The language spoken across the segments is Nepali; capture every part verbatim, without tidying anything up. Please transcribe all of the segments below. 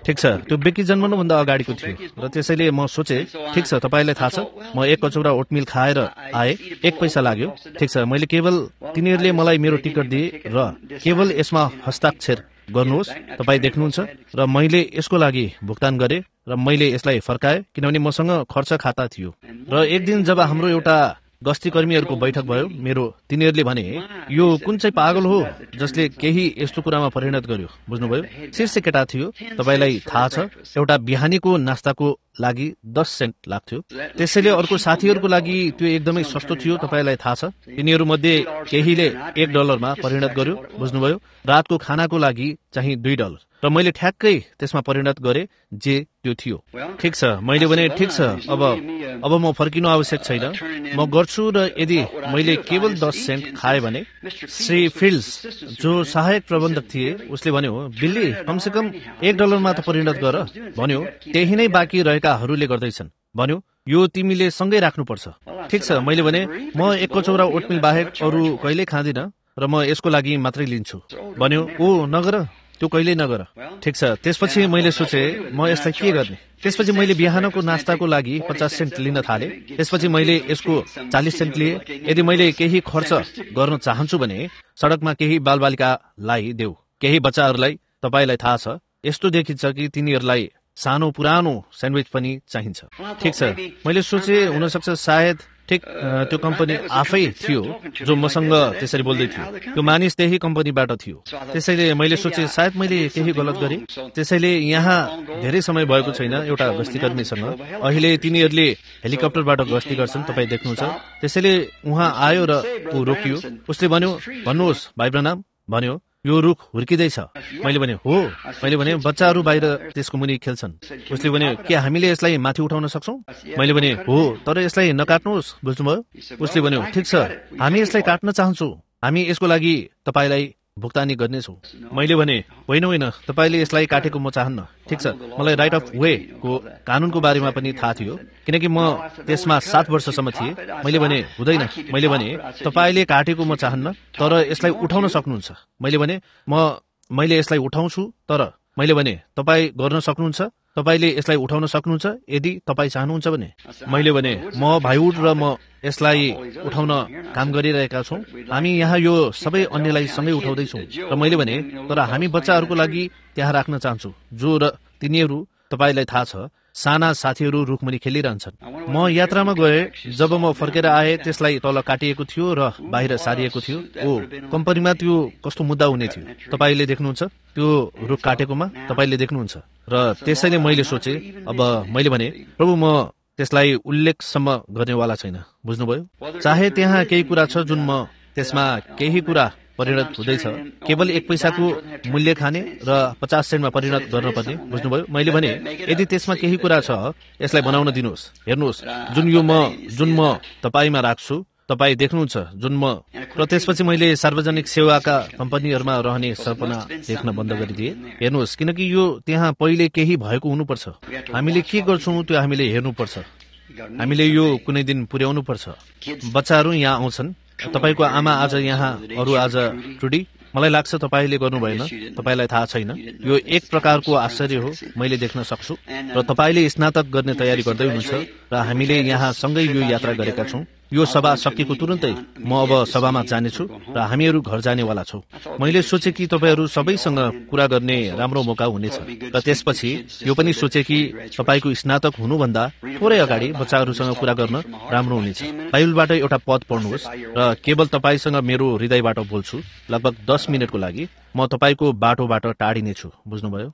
ठिक छ, त्यो बेकी जन्मनुभन्दा अगाडिको थियो र त्यसैले म सोचे ठिक छ, तपाईँलाई थाहा छ म एक कचौरा ओटमिल खाएर आए, एक पैसा लाग्यो। ठिक छ, मैले केवल तिनीहरूले मलाई मेरो टिकट दिए र केवल यसमा हस्ताक्षर गर्नुहोस् तपाईँ देख्नुहुन्छ र मैले यसको लागि भुक्तान गरेँ र मैले यसलाई फर्काएँ किनभने मसँग खर्च खाता थियो। र एक दिन जब हाम्रो एउटा गस्ती कर्मीहरूको बैठक भयो, मेरो तिनीहरूले भने यो कुन चाहिँ पागल हो जसले केही यस्तो कुरामा परिणत गर्यो, बुझ्नुभयो। शीर्ष केटा थियो, तपाईँलाई थाहा छ एउटा बिहानीको नास्ताको लागि दस सेन्ट लाग्थ्यो। त्यसैले अर्को साथीहरूको लागि त्यो एकदमै सस्तो थियो, तपाईँलाई थाहा छ। तिनीहरू मध्ये केहीले एक डलरमा परिणत गर्यो, बुझ्नुभयो। रातको खानाको लागि चाहिँ दुई डलर र मैले ठ्याक्कै त्यसमा परिणत गरेँ जे त्यो थियो। ठिक छ, मैले भने ठिक छ, अब अब म फर्किनु आवश्यक छैन, म गर्छु। र यदि मैले केवल दस सेन्ट खाएँ भने श्री फिल्ड्स जो सहायक प्रबन्धक थिए उसले भन्यो बिल्ली कमसेकम एक डलरमा त परिणत गर भन्यो। त्यही नै बाँकी रहेकाहरूले गर्दैछन् भन्यो, यो तिमीले सँगै राख्नुपर्छ। ठिक छ, मैले भने म एक कचौरा ओटमिल बाहेक अरू कहिल्यै खाँदिनँ र म यसको लागि मात्रै लिन्छु भन्यो। ओ नगर, त्यो कहिल्यै नगर। ठिक छ, त्यसपछि मैले सोचे म यसलाई के गर्ने। त्यसपछि मैले बिहानको नास्ताको लागि पचास सेन्ट लिन थालेँ। त्यसपछि मैले यसको चालिस सेन्ट लिएँ। यदि मैले केही खर्च गर्न चाहन्छु भने सडकमा केही बालबालिकालाई देऊ, केही बच्चाहरूलाई। तपाईँलाई थाहा छ यस्तो देखिन्छ कि तिनीहरूलाई सानो पुरानो स्यान्डविच पनि चाहिन्छ। ठिक छ, मैले सोचे हुनसक्छ सायद ठिक त्यो कम्पनी आफै थियो जो मसँग त्यसरी बोल्दै थियो, त्यो मानिस त्यही कम्पनीबाट थियो। त्यसैले मैले सोचे सायद मैले केही गलत गरेँ। त्यसैले यहाँ धेरै समय भएको छैन एउटा गस्ती कर्मीसँग, अहिले तिनीहरूले हेलिकप्टरबाट गस्ती गर्छन्, तपाईँ देख्नुहुन्छ। त्यसैले उहाँ आयो र ऊ रोकियो। उसले भन्यो भन्नुहोस् भाइ ब्रनाम भन्यो, यो रुख हुर्किँदैछ। मैले भने हो, मैले भने बच्चाहरू बाहिर त्यसको मुनि खेल्छन्। उसले भने के हामीले यसलाई माथि उठाउन सक्छौँ? मैले भने हो, तर यसलाई नकाट्नुहोस्, बुझ्नुभयो। उसले भन्यो ठिक छ, हामी यसलाई काट्न चाहन्छौँ, हामी यसको लागि तपाईँलाई भुक्तानी गर्नेछौँ। मैले भने होइन होइन, तपाईँले यसलाई काटेको म चाहन्न। ठिक छ, मलाई राइट अफ वे को कानुनको बारेमा पनि थाहा थियो किनकि म त्यसमा सात वर्षसम्म थिएँ। मैले भने हुँदैन, मैले भने तपाईँले काटेको म चाहन्न, तर यसलाई उठाउन सक्नुहुन्छ। मैले भने म मैले यसलाई उठाउँछु, तर मैले भने तपाईँ गर्न सक्नुहुन्छ, तपाईँले यसलाई उठाउन सक्नुहुन्छ यदि तपाईँ चाहनुहुन्छ भने। मैले भने म भाइवुड र म यसलाई उठाउन काम गरिरहेका छौँ, हामी यहाँ यो सबै अन्यलाई सँगै उठाउँदैछौँ। र मैले भने तर हामी बच्चाहरूको लागि त्यहाँ राख्न चाहन्छु जो र तिनीहरू तपाईँलाई थाहा छ साना साथीहरू रुखमुनि खेलिरहन्छन्। म यात्रामा गएँ, जब म फर्केर आएँ त्यसलाई तल काटिएको थियो र बाहिर सारिएको थियो। ओ कम्पनीमा त्यो कस्तो मुद्दा हुने थियो तपाईँले देख्नुहुन्छ, त्यो रुख काटेकोमा तपाईँले देख्नुहुन्छ। र त्यसैले मैले सोचेँ अब मैले भने प्रभु म त्यसलाई उल्लेखसम्म गर्नेवाला छैन, बुझ्नुभयो। चाहे त्यहाँ केही कुरा छ जुन म त्यसमा केही कुरा परिणत हुँदैछ, केवल एक पैसाको मूल्य खाने र पचास सेन्टमा परिणत गर्नुपर्ने, बुझ्नुभयो। मैले भने यदि त्यसमा केही कुरा छ यसलाई बनाउन दिनुहोस्। हेर्नुहोस् जुन यो म जुन म तपाईँमा राख्छु तपाईँ देख्नुहुन्छ जुन म। र त्यसपछि मैले सार्वजनिक सेवाका कम्पनीहरूमा रहने सपना देख्न बन्द गरिदिएँ। हेर्नुहोस् किनकि यो त्यहाँ पहिले केही भएको हुनुपर्छ, हामीले के गर्छौँ त्यो हामीले हेर्नुपर्छ, हामीले यो कुनै दिन पुर्याउनु पर्छ। बच्चाहरू यहाँ आउँछन्, तपाईँको आमा आज यहाँ, अरू आज टुडी, मलाई लाग्छ तपाईँले गर्नु भएन, तपाईँलाई थाहा छैन। यो एक प्रकारको आश्चर्य हो, मैले देख्न सक्छु। र तपाईँले स्नातक गर्ने तयारी गर्दै हुनुहुन्छ र हामीले यहाँ सँगै यो यात्रा गरेका छौँ। यो सभा सकिएको तुरन्तै म अब सभामा जानेछु र हामीहरू घर जानेवाला छौँ। मैले सोचे कि तपाईँहरू सबैसँग कुरा गर्ने राम्रो मौका हुनेछ। र त्यसपछि यो पनि सोचे कि तपाईँको स्नातक हुनुभन्दा थोरै अगाडि बच्चाहरूसँग कुरा गर्न राम्रो हुनेछ। बाइबलबाट एउटा पद पढ्नुहोस् र केवल तपाईँसँग मेरो हृदयबाट बोल्छु, लगभग दस मिनटको लागि म तपाईँको बाटोबाट टाढिनेछु, बुझ्नुभयो।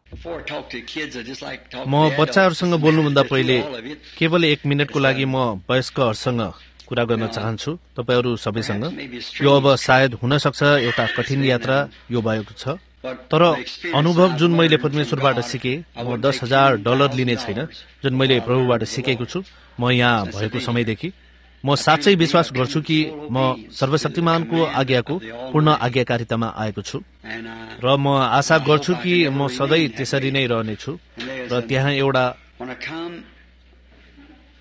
म बच्चाहरूसँग बोल्नुभन्दा पहिले केवल एक मिनटको लागि म वयस्कहरूसँग कुरा गर्न चाहन्छु तपाईँहरू सबैसँग। यो अब सायद हुन सक्छ एउटा कठिन यात्रा यो भएको छ, तर अनुभव जुन मैले परमेश्वरबाट सिकेँ, म दस हजार डलर लिने छैन जुन मैले प्रभुबाट सिकेको छु। म यहाँ भएको समयदेखि म साँच्चै विश्वास गर्छु कि म सर्वशक्तिमानको आज्ञाको पूर्ण आज्ञाकारितामा आएको छु र म आशा गर्छु कि म सधैँ त्यसरी नै रहनेछु। र त्यहाँ एउटा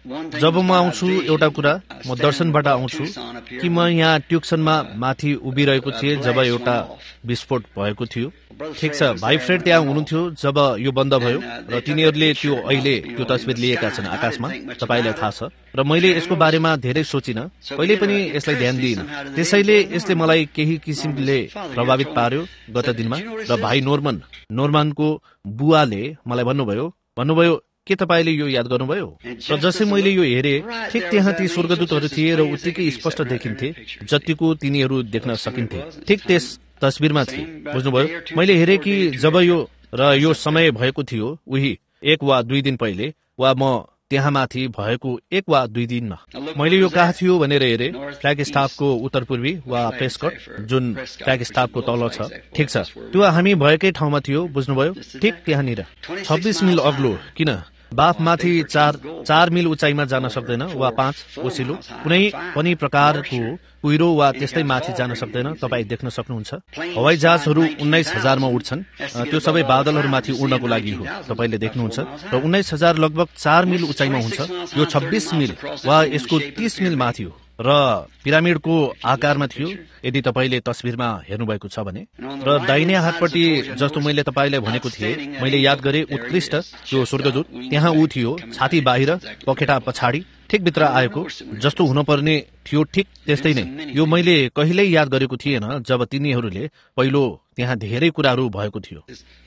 जब म आउँछु एउटा कुरा म दर्शनबाट आउँछु कि म यहाँ ट्युक्सनमा माथि उभिरहेको थिएँ जब एउटा विस्फोट भएको थियो। ठिक छ, भाइ फ्रेड त्यहाँ हुनुहुन्थ्यो जब यो बन्द भयो र तिनीहरूले त्यो अहिले त्यो तस्बिर लिएका छन् आकाशमा, तपाईलाई थाहा छ। र मैले यसको बारेमा धेरै सोचिन, कहिले पनि यसलाई ध्यान दिइन। त्यसैले यसले मलाई केही किसिमले प्रभावित पार्यो गत दिनमा। र भाइ नोर्मन नोर्मनको बुवाले मलाई भन्नुभयो भन्नुभयो के तपाईले यो याद गर्नुभयो? र जसै मैले यो हेरेँ ठिक त्यहाँ ती स्वर्गदूतहरू थिए र उत्तिकै स्पष्ट देखिन्थे जतिको तिनीहरू देख्न सकिन्थे, ठिक त्यस तस्बिरमा थिए। बुझ्नुभयो? मैले हेरेँ कि जब यो र यो समय भएको थियो उही एक वा दुई दिन पहिले वा म त्यहाँ माथि भएको एक वा दुई दिनमा मैले यो कहाँ थियो भनेर हेरेँ। फ्ल्याग स्टाफको उत्तर पूर्वी वा प्रेस्कट जुन फ्ल्याग स्टाफको तल छ, ठिक छ, त्यो हामी भएकै ठाउँमा थियो। बुझ्नुभयो? ठिक त्यहाँनिर छब्बिस मिल अग्लो, किन बाफ माथि चार चार मिल उचाइमा जान सक्दैन वा पाँच ओसिलो कुनै पनि प्रकारको कुहिरो वा त्यस्तै माथि जान सक्दैन। तपाईँ देख्न सक्नुहुन्छ हवाई जहाजहरू उन्नाइस हजारमा उड्छन्, त्यो सबै बादलहरूमाथि उड्नको लागि हो, तपाईँले देख्नुहुन्छ। र उन्नाइस हजार लगभग चार मिल उचाइमा हुन्छ। यो छब्बिस मिल वा यसको तीस मिल माथि हो र पिरामिडको आकारमा थियो यदि तपाईँले तस्बिरमा हेर्नुभएको छ भने। र दाहिने हातपट्टि जस्तो मैले तपाईँलाई भनेको थिएँ, मैले याद गरेँ उत्कृष्ट त्यो स्वर्गदूत त्यहाँ ऊ थियो, छाती बाहिर पखेटा पछाडि ठिक भित्र आएको जस्तो हुनुपर्ने थियो, ठिक त्यस्तै नै। यो मैले कहिल्यै याद गरेको थिएन जब तिनीहरूले पहिलो त्यहाँ धेरै कुराहरू भएको थियो।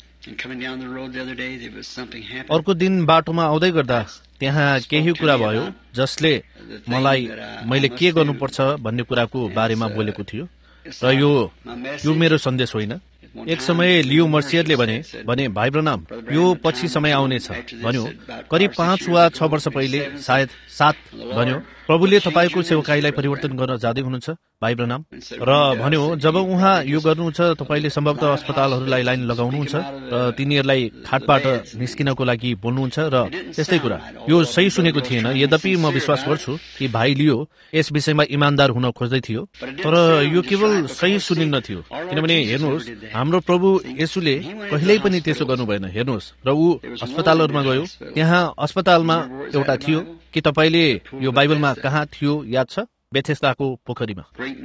अर्को दिन बाटोमा आउँदै गर्दा त्यहाँ केही कुरा भयो जसले मलाई मैले के गर्नुपर्छ भन्ने कुराको बारेमा बोलेको थियो। र यो यो मेरो सन्देश होइन। एक समय लियो मर्सियरले भने भने भाइ ब्रनाम यो पछि समय आउनेछ भन्यो, करिब पाँच वा छ वर्ष पहिले, सायद सात भन्यो, प्रभुले तपाईँको सेवकाईलाई परिवर्तन गर्न जाँदै हुनुहुन्छ भाइ ब्रनाम। र भन्यो जब उहाँ यो गर्नुहुन्छ तपाईँले सम्भवतः अस्पतालहरूलाई लाइन लगाउनुहुन्छ र तिनीहरूलाई खाटबाट निस्किनको लागि बोल्नुहुन्छ र त्यस्तै कुरा। यो सही सुनेको थिएन, यद्यपि म विश्वास गर्छु कि भाइ लियो यस विषयमा इमान्दार हुन खोज्दै थियो, तर यो केवल सही सुनिन्न थियो। किनभने हेर्नुहोस्, हाम्रो प्रभु येशूले कहिल्यै पनि त्यसो गर्नु भएन। हेर्नुहोस्, र ऊ अस्पतालहरूमा गयो, त्यहाँ अस्पतालमा एउटा थियो कि तपाईँले यो बाइबलमा कहाँ थियो याद छ? बेथेस्दाको पोखरीमा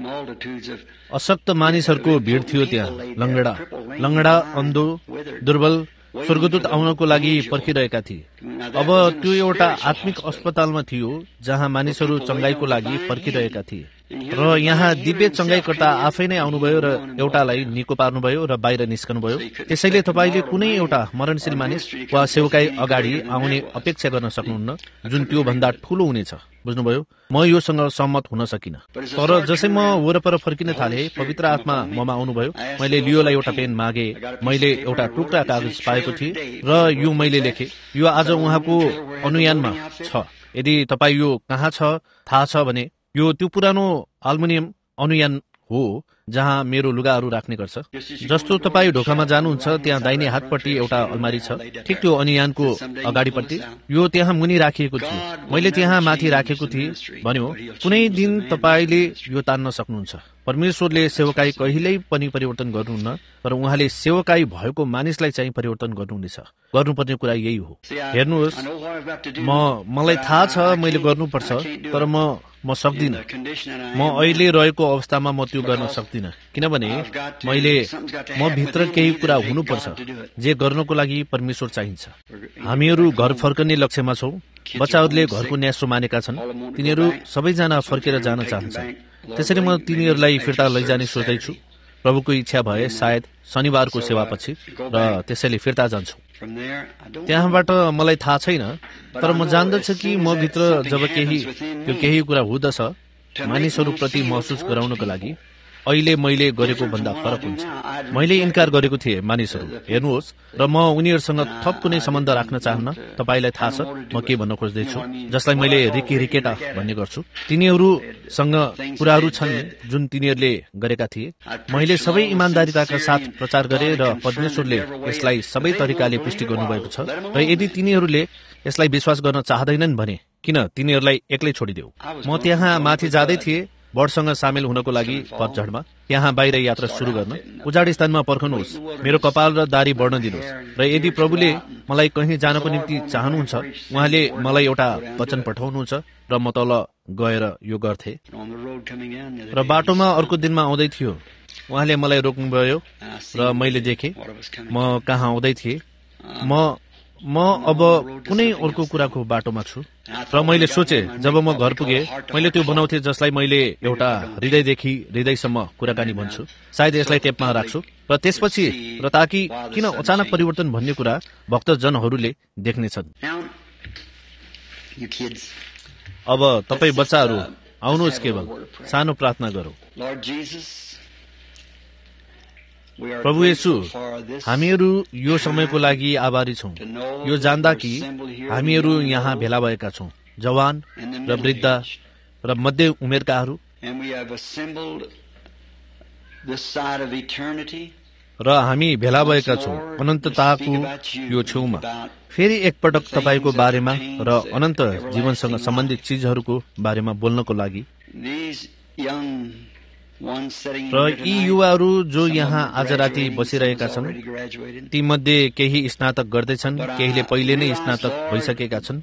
अशक्त मानिसहरूको भिड थियो। त्यहाँ लङ्गडा लङ्गडा अन्धो दुर्बल स्वर्गदूत आउनको लागि पर्खिरहेका थिए। अब त्यो एउटा आत्मिक अस्पतालमा थियो जहाँ मानिसहरू चङ्गाईको लागि पर्खिरहेका थिए। र यहाँ दिव्य चङ्गाईकर्ता आफै नै आउनुभयो र एउटालाई निको पार्नुभयो र बाहिर निस्कनुभयो। त्यसैले तपाईँले कुनै एउटा मरणशील मानिस वा सेवकाई अगाडि आउने अपेक्षा गर्न सक्नुहुन्न जुन त्यो भन्दा ठूलो हुनेछ। बुझ्नुभयो? म योसँग सहमत हुन सकिन। तर जसै म वरपर फर्किन थाले, पवित्र आत्मा ममा आउनुभयो। मैले लियोलाई एउटा पेन मागे, मैले एउटा टुक्रा कागज पाएको थिएँ र यो मैले लेखेँ। यो आज उहाँको अनुयानमा छ। यदि तपाईँ यो कहाँ छ थाहा छ भने यो त्यो पुरानो अल्मुनियम अनुयान हो जहाँ मेरो लुगाहरू राख्ने गर्छ। जस्तो तपाईँ ढोकामा जानुहुन्छ त्यहाँ दाहिने हातपट्टि एउटा अलमारी छ, ठिक त्यो अनुयानको अगाडिपट्टि। यो त्यहाँ मुनि राखिएको थियो, मैले त्यहाँ माथि राखेको थिएँ। भन्यो कुनै दिन तपाईँले यो तान्न सक्नुहुन्छ। परमेश्वरले सेवकाई कहिल्यै पनि परिवर्तन गर्नुहुन्न, तर उहाँले सेवकाई भएको मानिसलाई चाहिँ परिवर्तन गर्नुहुनेछ। गर्नुपर्ने कुरा यही हो। हेर्नुहोस्, म मलाई थाहा छ मैले गर्नुपर्छ, तर म म सक्दिनँ। म अहिले रहेको अवस्थामा म त्यो गर्न सक्दिनँ, किनभने मैले म भित्र केही कुरा हुनुपर्छ जे गर्नको लागि परमेश्वर चाहिन्छ। हामीहरू घर फर्कने लक्ष्यमा छौँ। बच्चाहरूले घरको न्यासो मानेका छन्, तिनीहरू सबैजना फर्केर जान चाहन्छन्। त्यसरी म तिनीहरूलाई फिर्ता लैजाने सोच्दैछु। प्रभुको इच्छा भए सायद शनिबारको सेवापछि, र त्यसैले फिर्ता जान्छु। त्यहाँबाट मलाई थाहा छैन, तर म जान्दछु कि म भित्र जब केही त्यो केही कुरा हुँदछ मानिसहरूप्रति महसुस गराउनको लागि अहिले मैले गरेको भन्दा फरक हुन्छ। मैले इन्कार गरेको थिएँ मानिसहरू, हेर्नुहोस्, र म उनीहरूसँग थप कुनै सम्बन्ध राख्न चाहन्न। तपाईँलाई थाहा छ म के भन्न खोज्दैछु, जसलाई मैले रिकी रिकेटा भन्ने गर्छु। तिनीहरूसँग कुराहरू छन् जुन तिनीहरूले गरेका थिए। मैले सबै इमान्दारिताका साथ प्रचार गरेँ र परमेश्वरले यसलाई सबै तरिकाले पुष्टि गर्नुभएको छ। र यदि तिनीहरूले यसलाई विश्वास गर्न चाहँदैनन् भने किन तिनीहरूलाई एक्लै छोडिदेऊ। म त्यहाँ माथि जाँदै थिएँ, बर्डसँग सामेल हुनको लागि पतझडमा त्यहाँ बाहिर यात्रा सुरु गर्न उजाड स्थानमा पर्खनुहोस्, मेरो कपाल र दारी बढ्न दिनुहोस्। र यदि प्रभुले मलाई कहीँ जानको निम्ति चाहनुहुन्छ, उहाँले मलाई एउटा वचन पठाउनुहुन्छ र म तल गएर यो गर्थे। र बाटोमा अर्को दिनमा आउँदै थियो, उहाँले मलाई रोक्नुभयो र मैले देखेँ म कहाँ आउँदै थिएँ। म म अब कुनै अर्को कुराको बाटोमा छु। र मैले सोचे, जब म घर पुगे मैले त्यो बनाउँथे जसलाई मैले एउटा हृदयदेखि हृदयसम्म कुराकानी भन्छु, सायद यसलाई टेपमा राख्छु। र त्यसपछि र ताकि किन अचानक परिवर्तन भन्ने कुरा भक्तजनहरूले देख्नेछन्। अब तपाईँ बच्चाहरू आउनुहोस्, केवल सानो प्रार्थना गरौँ। प्रभु येशू, हामीहरू यो समयको लागि आभारी छौँ, यो जान्दा कि हामीहरू यहाँ भेला भएका छौँ, जवान र वृद्ध र मध्य उमेरकाहरू, र हामी भेला भएका छौँ अनन्तताको यो छेउमा, फेरि एकपटक तपाईँको बारेमा र अनन्त जीवनसँग सम्बन्धित चिजहरूको बारेमा बोल्नको लागि। र यी युवाहरू जो यहाँ आज राति बसिरहेका छन्, ती मध्ये केही स्नातक गर्दैछन्, केहीले पहिले नै स्नातक भइसकेका छन्।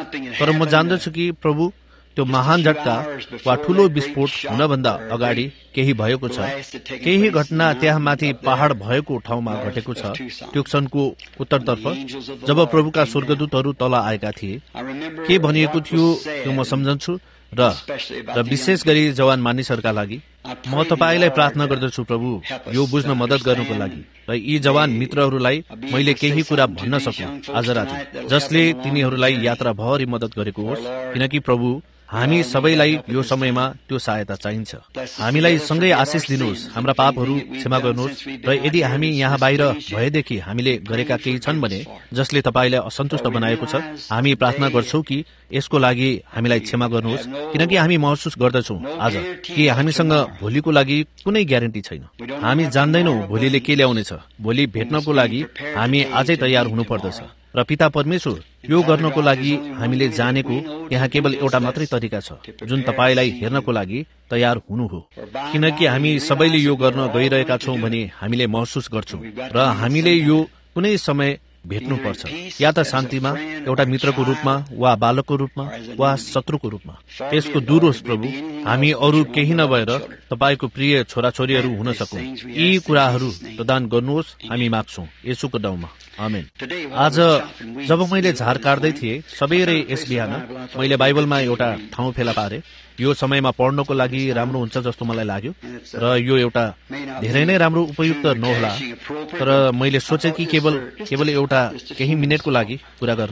तर म जान्दछु कि प्रभु, त्यो महान झट्का वा ठूलो विस्फोट हुनभन्दा अगाडि केही भएको छ। केही घटना त्यहाँ माथि पहाड भएको ठाउँमा घटेको छ। त्यो क्षणको उत्तरतर्फ जब प्रभुका स्वर्गदूतहरू तल आएका थिए, के भनिएको थियो त्यो म सम्झन्छु। र र विशेष गरी जवान मानिसहरूका लागि म तपाईँलाई प्रार्थना गर्दछु प्रभु, यो बुझ्न मद्दत गर्नुको लागि। र यी जवान मित्रहरूलाई मैले केही कुरा भन्न सकूँ आज राति, जसले तिनीहरूलाई यात्राभरि मद्दत गरेको होस्, किनकि प्रभु हामी सबैलाई यो समयमा त्यो सहायता चाहिन्छ। हामीलाई सँगै आशिष दिनुहोस्, हाम्रा पापहरू क्षमा गर्नुहोस्। र यदि हामी यहाँ बाहिर भएदेखि हामीले गरेका केही छन् भने जसले तपाईँलाई असन्तुष्ट बनाएको छ, हामी प्रार्थना गर्छौँ कि यसको लागि हामीलाई क्षमा गर्नुहोस्, किनकि हामी महसुस गर्दछौँ आज कि हामीसँग भोलिको लागि कुनै ग्यारेन्टी छैन। हामी जान्दैनौँ भोलिले के ल्याउनेछ। भोलि भेट्नको लागि हामी आजै तयार हुनुपर्दछ। र पिता परमेश्वर, यो गर्नको लागि हामीले जानेको यहाँ केवल एउटा मात्रै तरिका छ, जुन तपाईँलाई हेर्नको लागि तयार हुनु हो। किनकि हामी सबैले यो गर्न गइरहेका छौँ भने हामीले महसुस गर्छौँ र हामीले यो कुनै समय भेट्नुपर्छ, या त शान्तिमा, एउटा मित्रको रूपमा, वा बालकको रूपमा, वा शत्रुको रूपमा। त्यसको दूर होस् प्रभु, हामी अरू केही नभएर तपाईँको प्रिय छोराछोरीहरू हुन सकौँ। यी कुराहरू प्रदान गर्नुहोस्, हामी माग्छौँ येशूको नाममा, आमेन। आज जब मैले झार काट्दै थिएँ सबेरै यस बिहान, मैले बाइबलमा एउटा ठाउँ फेला पारेँ। यो समयमा पढ्नको लागि राम्रो हुन्छ जस्तो मलाई लाग्यो, र यो एउटा धेरै नै राम्रो उपयुक्त नहोला, तर मैले सोचेँ कि केवल केवल एउटा केही मिनटको लागि कुरा गर्न।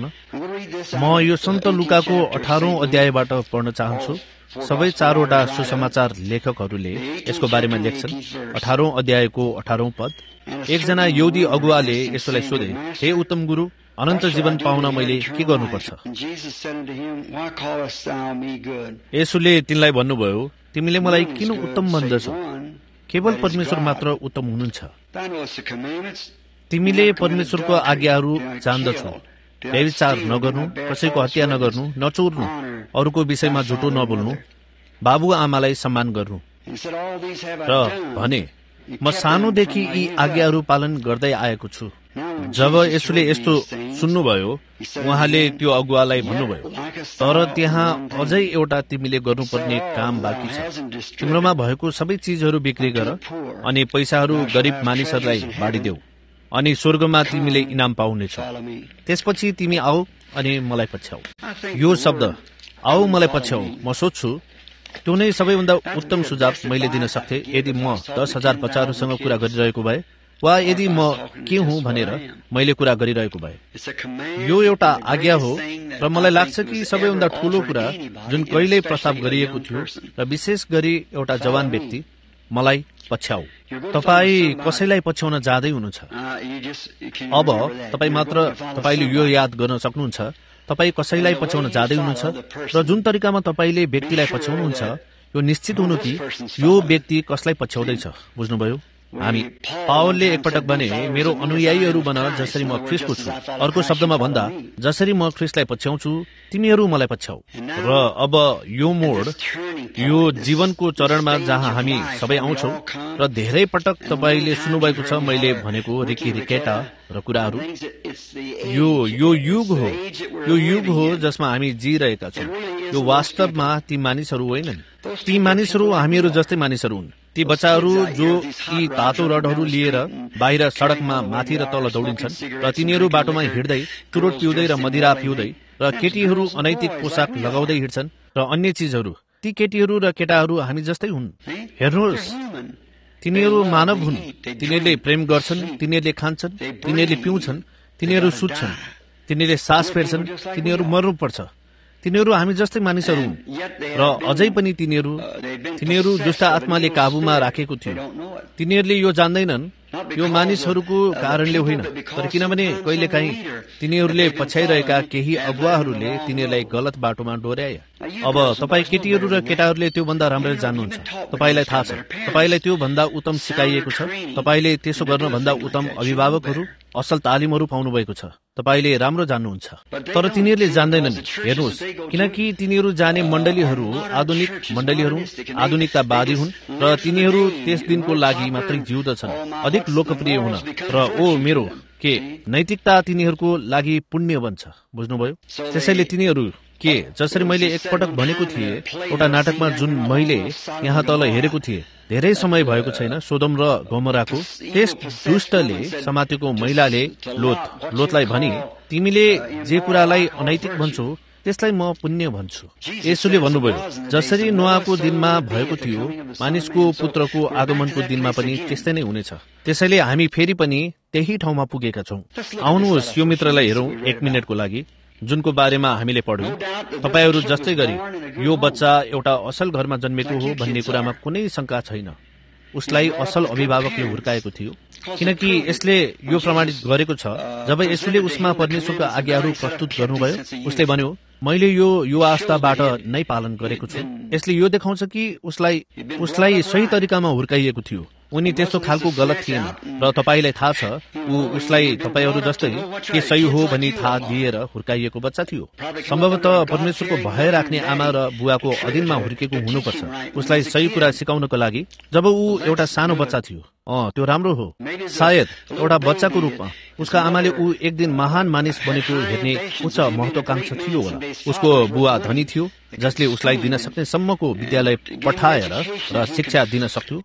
म यो सन्त लुकाको अठारौं अध्यायबाट पढ्न चाहन्छु। सबै चारवटा सुसमाचार लेखकहरूले यसको बारेमा लेख्छन्। अठारौं अध्यायको अठारौं पद, एकजना यहुदी अगुवाले यसोलाई सोधे, हे उत्तम गुरु, अनन्त जीवन पाउन मैले के गर्नुपर्छ? यसोले तिनलाई भन्नुभयो, तिमीले मलाई किन उत्तम भन्दछौ? केवल परमेश्वर मात्र उत्तम हुनुहुन्छ। तिमीले परमेश्वरको आज्ञाहरू जान्दछौ, व्यभिचार नगर्नु, कसैको हत्या नगर्नु, नचोर्नु, अरूको विषयमा झुटो नबोल्नु, बाबु आमालाई सम्मान गर्नु। र भने, म सानोदेखि यी आज्ञाहरू पालन गर्दै आएको छु। जब यसोले यस्तो सुन्नुभयो, उहाँले त्यो अगुवालाई भन्नुभयो, तर त्यहाँ अझै एउटा तिमीले गर्नुपर्ने काम बाँकी छ। तिम्रोमा भएको सबै चिजहरू बिक्री गर अनि पैसाहरू गरिब मानिसहरूलाई बाँडिदेऊ, अनि स्वर्गमा तिमीले इनाम पाउनेछौ। त्यसपछि तिमी आऊ अनि मलाई पछ्याऊ। यो शब्द आऊ मलाई पछ्याऊ, म सोध्छु त्यो नै सबैभन्दा उत्तम सुझाव मैले दिन सक्थे यदि म दस हजार बच्चाहरूसँग कुरा गरिरहेको भए, वा यदि म के हुँ भनेर मैले कुरा गरिरहेको भए। यो एउटा आज्ञा हो, र मलाई लाग्छ कि सबैभन्दा ठूलो कुरा जुन कहिल्यै प्रस्ताव गरिएको थियो, र विशेष गरी एउटा जवान व्यक्ति, मलाई पछ्याऊ। तपाईँ कसैलाई पछ्याउन जाँदै हुनुहुन्छ। अब तपाईँ मात्र तपाईँले यो याद गर्न सक्नुहुन्छ, तपाईँ कसैलाई पछ्याउन जाँदै हुनुहुन्छ, र जुन तरिकामा तपाईँले व्यक्तिलाई पछ्याउनुहुन्छ, यो निश्चित हुनु कि यो व्यक्ति कसलाई पछ्याउँदैछ। बुझ्नुभयो? हामी पावलले एकपटक भने मेरो अनुयायीहरू बन जसरी म ख्रिस्टको छु, अर्को शब्दमा भन्दा जसरी म ख्रिस्टलाई पछ्याउँछु तिमीहरू मलाई पछ्याउ। र अब यो मोड, यो जीवनको चरणमा जहाँ हामी सबै आउँछौँ र धेरै पटक तपाईँले सुन्नुभएको छ मैले भनेको रिकी रिकेटा र कुराहरू, यो यो युग हो, यो युग हो जसमा हामी जिरहेका छौँ। यो वास्तवमा ती मानिसहरू होइनन्, ती मानिसहरू हामीहरू जस्तै मानिसहरू हुन्। ती बच्चाहरू जो ती तातो रडहरू लिएर बाहिर सडकमा माथि र तल दौडिन्छन् र तिनीहरू बाटोमा हिँड्दै चुरोट पिउँदै र मदिरा पिउँदै, र केटीहरू अनैतिक पोसाक लगाउँदै हिँड्छन् र अन्य चिजहरू। ती केटीहरू र केटाहरू हामी जस्तै हुन्। हेर्नुहोस्, तिनीहरू मानव हुन्। तिनीहरूले प्रेम गर्छन्, तिनीहरूले खान्छन्, तिनीहरूले पिउँछन्, तिनीहरू सुत्छन्, तिनीहरूले सास फेर्छन्, तिनीहरू मर्नुपर्छ। तिनीहरू हामी जस्तै मानिसहरू हुन्। र अझै पनि तिनीहरू तिनीहरू दुष्ट आत्माले काबुमा राखेको थियो। तिनीहरूले यो जान्दैनन्, यो मानिसहरूको कारणले होइन, तर किनभने कहिलेकाहीँ तिनीहरूले पछ्याइरहेका केही अगुवाहरूले तिनीहरूलाई गलत बाटोमा डोर्याए। अब तपाईँ केटीहरू र केटाहरूले त्यो भन्दा राम्ररी जान्नुहुन्छ। तपाईँलाई थाहा छ, तपाईँलाई त्यो भन्दा उत्तम सिकाइएको छ। तपाईँले त्यसो गर्नुभन्दा उत्तम अभिभावकहरू, असल तालिमहरू पाउनु भएको छ। तपाईँले राम्रो जान्नुहुन्छ, तर तिनीहरूले जान्दैनन्। हेर्नुहोस्, किनकि तिनीहरू जाने मण्डलीहरू आधुनिक मण्डलीहरू आधुनिकतावादी हुन् र तिनीहरू त्यस दिनको लागि मात्रै जिउँदछन्, अधिक लोकप्रिय हुन। र ओ मेरो के नैतिकता तिनीहरूको लागि पुण्य बन्छ, बुझ्नुभयो? त्यसैले तिनीहरू के जसरी मैले एकपटक भनेको थिएँ, एउटा नाटकमा जुन मैले यहाँ तल हेरेको थिएँ, धेरै समय भएको छैन, सोदोम र गमोराको त्यस दुष्टले समातेको महिलाले लोत लोतलाई भनी, तिमीले जे कुरालाई अनैतिक भन्छौ त्यसलाई म पुण्य भन्छु। यसुले भन्नुभयो, जसरी नोआको दिनमा भएको थियो, मानिसको पुत्रको आगमनको दिनमा पनि त्यस्तै नै हुनेछ। त्यसैले हामी फेरि पनि त्यही ठाउँमा पुगेका छौँ। आउनुहोस् यो मित्रलाई हेरौँ एक मिनटको लागि, जुनको बारेमा हामीले पढ्यौं। तपाईहरू जस्तै गरी यो बच्चा एउटा असल घरमा जन्मेको हो भन्ने कुरामा कुनै शंका छैन। उसलाई असल अभिभावकले हुर्काएको थियो, किनकि यसले यो प्रमाणित गरेको छ जब यसुले उसमा परमेश्वरको आज्ञाहरू प्रस्तुत गर्नुभयो। उसले भन्यो, मैले यो युवावस्थाबाट नै पालन गरेको छु। यसले यो देखाउँछ कि उसलाई उसलाई सही तरिकामा हुर्काइएको थियो। उनी त्यस्तो खालको गलत थिएन र तपाईलाई थाहा छ ऊ उसलाई तपाईहरू जस्तै के सही हो भनी थाहा दिएर हुर्काइएको बच्चा थियो। सम्भवतः परमेश्वरको भय राख्ने आमा र बुवाको अधीनमा हुर्केको हुनुपर्छ उसलाई सही कुरा सिकाउनको लागि। जब ऊ एउटा सानो बच्चा थियो, अँ त्यो राम्रो हो। सायद एउटा बच्चाको रूपमा उसका आमाले ऊ एक दिन महान मानिस बनेको हेर्ने उच्च महत्वाकांक्षा थियो होला। उसको बुवा धनी थियो जसले उसलाई दिन सक्ने सम्मको विद्यालय पठाएर र शिक्षा दिन सक्थ्यो।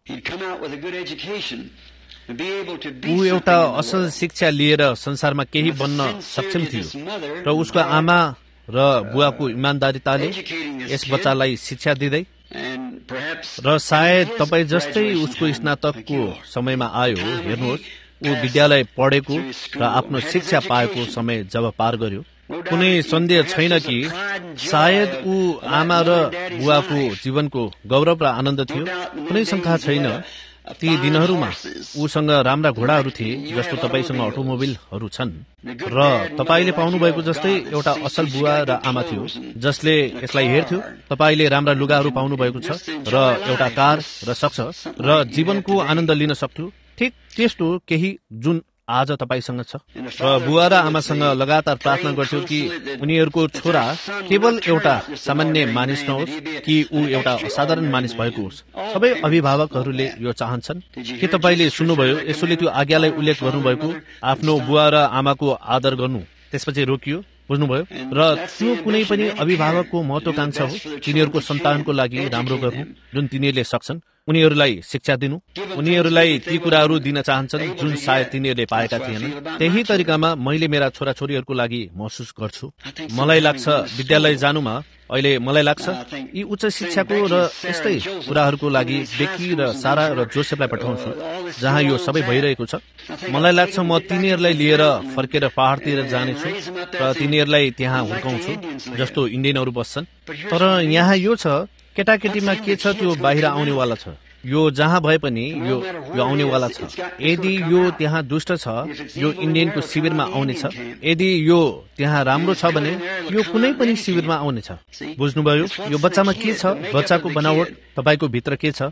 ऊ एउटा असल शिक्षा लिएर संसारमा केही बन्न सक्षम थियो र उसको आमा र बुवाको इमान्दारिताले यस बच्चालाई शिक्षा दिँदै र सायद तपाईँ जस्तै उसको स्नातकको समयमा आयो। हेर्नुहोस्, ऊ विद्यालय पढेको र आफ्नो शिक्षा पाएको समय जब पार गर्यो, कुनै सन्देह छैन कि सायद ऊ आमा र बुवाको जीवनको गौरव र आनन्द थियो। कुनै शंका छैन ती दिनहरूमा उसँग राम्रा घोडाहरू थिए जस्तो तपाईसँग अटोमोबिलहरू छन् र तपाईले पाउनुभएको जस्तै एउटा असल बुवा र आमा थियो जसले यसलाई हेर्थ्यो। तपाईले राम्रा लुगाहरू पाउनुभएको छ र एउटा कार र सक्छ र जीवनको आनन्द लिन सक्थ्यो। ठिक त्यस्तो केही जुन आज तपाईसँग छ। र बुवा र आमासँग लगातार प्रार्थना गर्थ्यो कि उनीहरूको छोरा केवल एउटा सामान्य मानिस नहोस् कि ऊ एउटा असाधारण मानिस भएको होस्। सबै अभिभावकहरूले यो चाहन्छन्। के तपाईले सुन्नुभयो? यसोले त्यो आज्ञालाई उल्लेख गर्नुभएको, आफ्नो बुवा र आमाको आदर गर्नु, त्यसपछि रोकियो। बुझ्नुभयो? र त्यो कुनै पनि अभिभावकको महत्वाकांक्षा हो, तिनीहरूको सन्तानको लागि राम्रो गर्नु जुन तिनीहरूले सक्छन्, उनीहरूलाई शिक्षा दिनु, उनीहरूलाई ती कुराहरू दिन चाहन्छन् जुन सायद तिनीहरूले पाएका थिएनन्। त्यही तरिकामा मैले मेरा छोराछोरीहरूको लागि महसुस गर्छु। मलाई लाग्छ विद्यालय जानुमा अहिले मलाई लाग्छ यी उच्च शिक्षाको र यस्तै कुराहरूको लागि बेकी र सारा र जोसेफलाई पठाउँछु जहाँ यो सबै भइरहेको छ। मलाई लाग्छ म तिनीहरूलाई लिएर फर्केर पहाडतिर जानेछु र तिनीहरूलाई त्यहाँ हुर्काउँछु जस्तो इन्डियनहरू बस्छन्। तर यहाँ यो छ, केटाकेटीमा के छ त्यो बाहिर आउनेवाला छ। यो जहाँ भए पनि यो यो आउनेवाला छ। यदि यो त्यहाँ दुष्ट छ, यो इन्डियनको शिविरमा आउनेछ। यदि यो त्यहाँ राम्रो छ भने यो कुनै पनि शिविरमा आउनेछ। बुझ्नुभयो? यो बच्चामा के छ, बच्चाको बनावट, तपाईको भित्र के छ,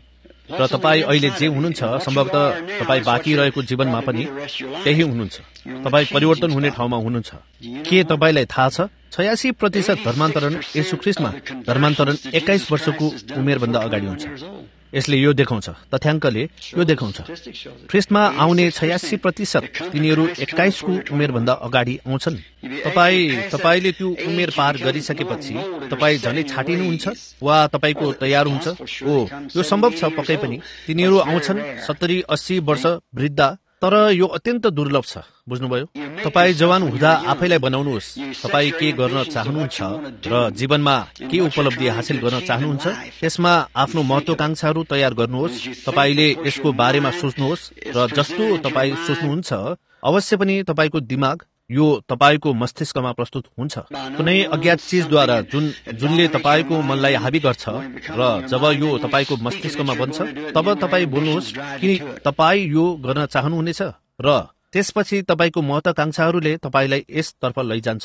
र तपाईँ अहिले जे हुनुहुन्छ सम्भवतः तपाईँ बाँकी रहेको जीवनमा पनि त्यही हुनुहुन्छ। तपाईँ परिवर्तन हुने ठाउँमा हुनुहुन्छ। के तपाईँलाई थाहा छ छयासी प्रतिशत धर्मान्तरण येशू ख्रीष्टमा धर्मान्तरण एक्काइस वर्षको उमेरभन्दा अगाडि हुन्छ। यसले यो देखाउँछ, तथ्याङ्कले यो देखाउँछ, ख्रीष्टमा आउने छयासी प्रतिशत तिनीहरू एक्काइसको उमेरभन्दा अगाडि आउँछन्। तपाईँ तपाईँले त्यो उमेर पार गरिसकेपछि तपाईँ झनै छाटिनुहुन्छ वा तपाईँको तयार हुन्छ। ओ यो सम्भव छ पक्कै पनि। तिनीहरू आउँछन् सत्तरी अस्सी वर्ष वृद्ध, तर यो अत्यन्त दुर्लभ छ। बुझ्नुभयो? तपाईँ जवान हुँदा आफैलाई बनाउनुहोस्। तपाईँ के गर्न चाहनुहुन्छ र जीवनमा के उपलब्धि हासिल गर्न चाहनुहुन्छ त्यसमा आफ्नो महत्वाकांक्षाहरू तयार गर्नुहोस्। तपाईँले यसको बारेमा सोच्नुहोस् र जस्तो तपाईँ सोच्नुहुन्छ अवश्य पनि तपाईँको दिमाग यो तपाईँको मस्तिष्कमा प्रस्तुत हुन्छ कुनै अज्ञात चिजद्वारा जुन जुनले तपाईँको मनलाई हावी गर्छ। र जब यो तपाईँको मस्तिष्कमा बन्छ तब तपाईँ बोल्नुहोस् कि तपाईँ यो गर्न चाहनुहुनेछ र त्यसपछि तपाईँको महत्वाकांक्षाहरूले तपाईँलाई यसतर्फ लैजान्छ।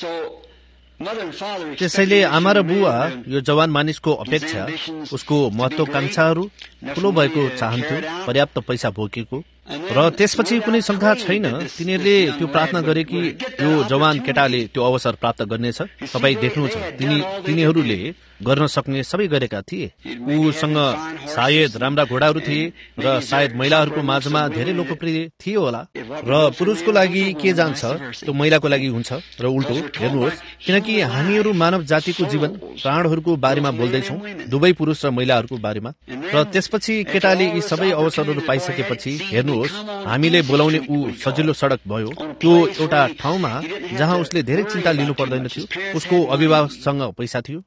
त्यसैले आमा र बुवा यो जवान मानिसको अपेक्षा उसको महत्वाकांक्षाहरू ठुलो भएको चाहन्थ्यो, पर्याप्त पैसा बोकेको, र त्यसपछि कुनै शंका छैन। तिनीहरूले त्यो प्रार्थना गरे कि यो जवान केटाले त्यो अवसर प्राप्त गर्नेछ। तपाईँ देख्नुहुन्छ तिनी तिनीहरूले गर्न सक्ने सबै गरेका थिए। उसँग सायद राम्रा घोडाहरू थिए र सायद महिलाहरूको माझमा धेरै लोकप्रिय थियो होला। र पुरुषको लागि के जान्छ त्यो महिलाको लागि हुन्छ र उल्टो। हेर्नुहोस्, किनकि हामीहरू मानव जातिको जीवन प्राणहरूको बारेमा बोल्दैछौँ, दुवै पुरुष र महिलाहरूको बारेमा। र त्यसपछि केटाले यी सबै अवसरहरू पाइसकेपछि हेर्नुहोस्, हामीले बोलाउने ऊ सजिलो सडक भयो। त्यो एउटा ठाउँमा जहाँ उसले धेरै चिन्ता लिनु पर्दैन थियो। उसको अभिभावकसँग पैसा थियो,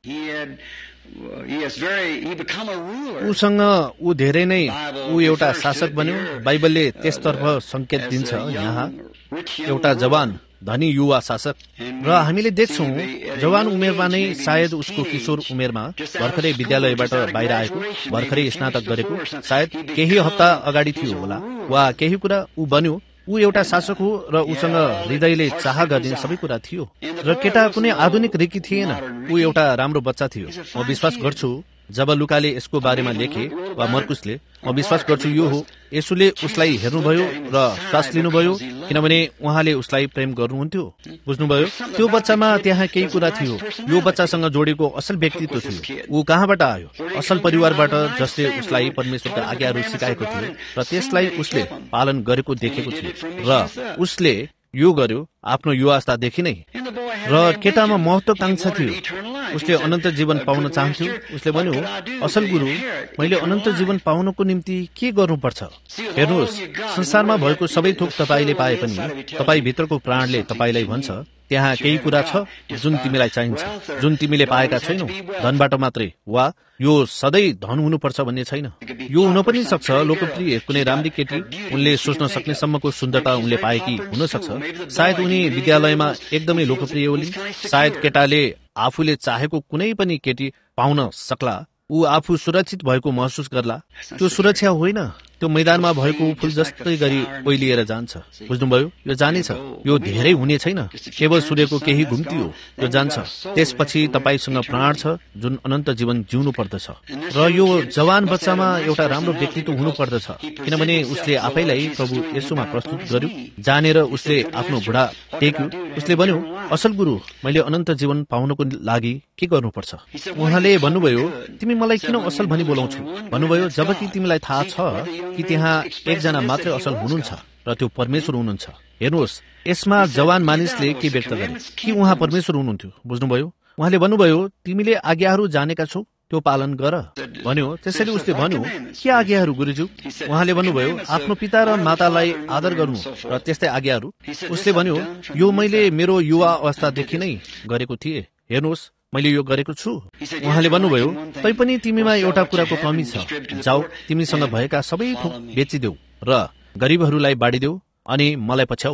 उसँग ऊ धेरै नै ऊ एउटा शासक बन्यो। बाइबलले त्यसतर्फ संकेत दिन्छ। यहाँ एउटा जवान धनी युवा शासक, र हामीले देख्छौँ जवान उमेरमा नै सायद उसको किशोर उमेरमा भर्खरै विद्यालयबाट बाहिर आएको, भर्खरै स्नातक गरेको, सायद केही हप्ता अगाडि थियो होला वा केही कुरा ऊ बन्यो। ऊ एउटा शासक हो र उसँग हृदयले चाह गर्ने सबै कुरा थियो। र केटा कुनै आधुनिक रिकी थिएन, ऊ एउटा राम्रो बच्चा थियो। म विश्वास गर्छु जब लुकाले यसको बारेमा लेखे वा मर्कुसले, म विश्वास गर्छु यो हो यसुले उसलाई हेर्नुभयो र श्वास लिनुभयो, किनभने उहाँले उसलाई प्रेम गर्नुहुन्थ्यो। बुझ्नुभयो? त्यो बच्चामा त्यहाँ केही कुरा थियो। यो बच्चासँग जोडेको असल व्यक्तित्व थियो। ऊ कहाँबाट आयो? असल परिवारबाट, जसले उसलाई परमेश्वरका आज्ञाहरू सिकाएको थियो र त्यसलाई उसले पालन गरेको देखेको थियो। र उसले यो गर्यो आफ्नो युवावस्थादेखि नै। र केटामा महत्वाकांक्षा थियो। उसले अनन्त जीवन पाउन चाहन्थ्यो। उसले भन्यो, असल गुरु, मैले अनन्त जीवन पाउनको निम्ति के गर्नुपर्छ? हेर्नुहोस्, संसारमा भएको सबै थोक तपाईँले पाए पनि तपाईँ भित्रको प्राणले तपाईँलाई भन्छ त्यहाँ केही कुरा छ जुन तिमीलाई चाहिन्छ, जुन तिमीले पाएका छैनौ। धनबाट मात्रै वा यो सधैँ धन हुनुपर्छ भन्ने छैन। यो हुन पनि सक्छ लोकप्रिय कुनै राम्री केटी, उनले सोच्न सक्ने सम्मको सुन्दरता उनले पाएकी हुन सक्छ। सायद उनी विद्यालयमा एकदमै लोकप्रिय होलिन्। सायद केटाले आफूले चाहेको कुनै पनि केटी पाउन सक्ला। ऊ आफू सुरक्षित भएको महसुस गर्ला। त्यो सुरक्षा होइन, त्यो मैदानमा भएको फूल जस्तै गरी ओइलिएर जान्छ। बुझ्नुभयो? यो जानेछ, यो धेरै हुने छैन, केवल सूर्यको केही घुम्ती हो। यो जान्छ। त्यसपछि तपाईसँग प्राण छ जुन अनन्त जीवन जिउनु पर्दछ। र यो जवान बच्चामा एउटा राम्रो व्यक्तित्व हुनु पर्दछ, किनभने उसले आफैलाई प्रभु येशूमा प्रस्तुत गर्यो। जानेर उसले आफ्नो घुँडा टेक्यो। उसले भन्यो, असल गुरु, मैले अनन्त जीवन पाउनको लागि के गर्नुपर्छ? उहाँले भन्नुभयो, तिमी मलाई किन असल भनी बोलाउँछौ? भन्नुभयो, जबकि तिमीलाई थाहा छ कि त्यहाँ एकजना मात्रै असल हुनुहुन्छ र त्यो परमेश्वर हुनुहुन्छ। हेर्नुहोस्, यसमा जवान मानिसले के व्यक्त गरे कि उहाँ परमेश्वर हुनुहुन्थ्यो। बुझ्नुभयो? उहाँले भन्नुभयो, तिमीले आज्ञाहरू जानेका छौ, त्यो पालन गर भन्यो। त्यसैले उसले भन्यो, के आज्ञाहरू गुरुज्यू? उहाँले भन्नुभयो, आफ्नो पिता र मातालाई आदर गर्नु र त्यस्तै आज्ञाहरू। उसले भन्यो, यो मैले मेरो युवा अवस्थादेखि नै गरेको थिएँ। हेर्नुहोस्, मैले यो गरेको छु। उहाँले भन्नुभयो, तैपनि तिमीमा एउटा कुराको कमी छ। जाऊ, तिमीसँग भएका सबै थोक बेचिदेऊ र गरिबहरूलाई बाँडिदेऊ अनि मलाई पछ्याऊ।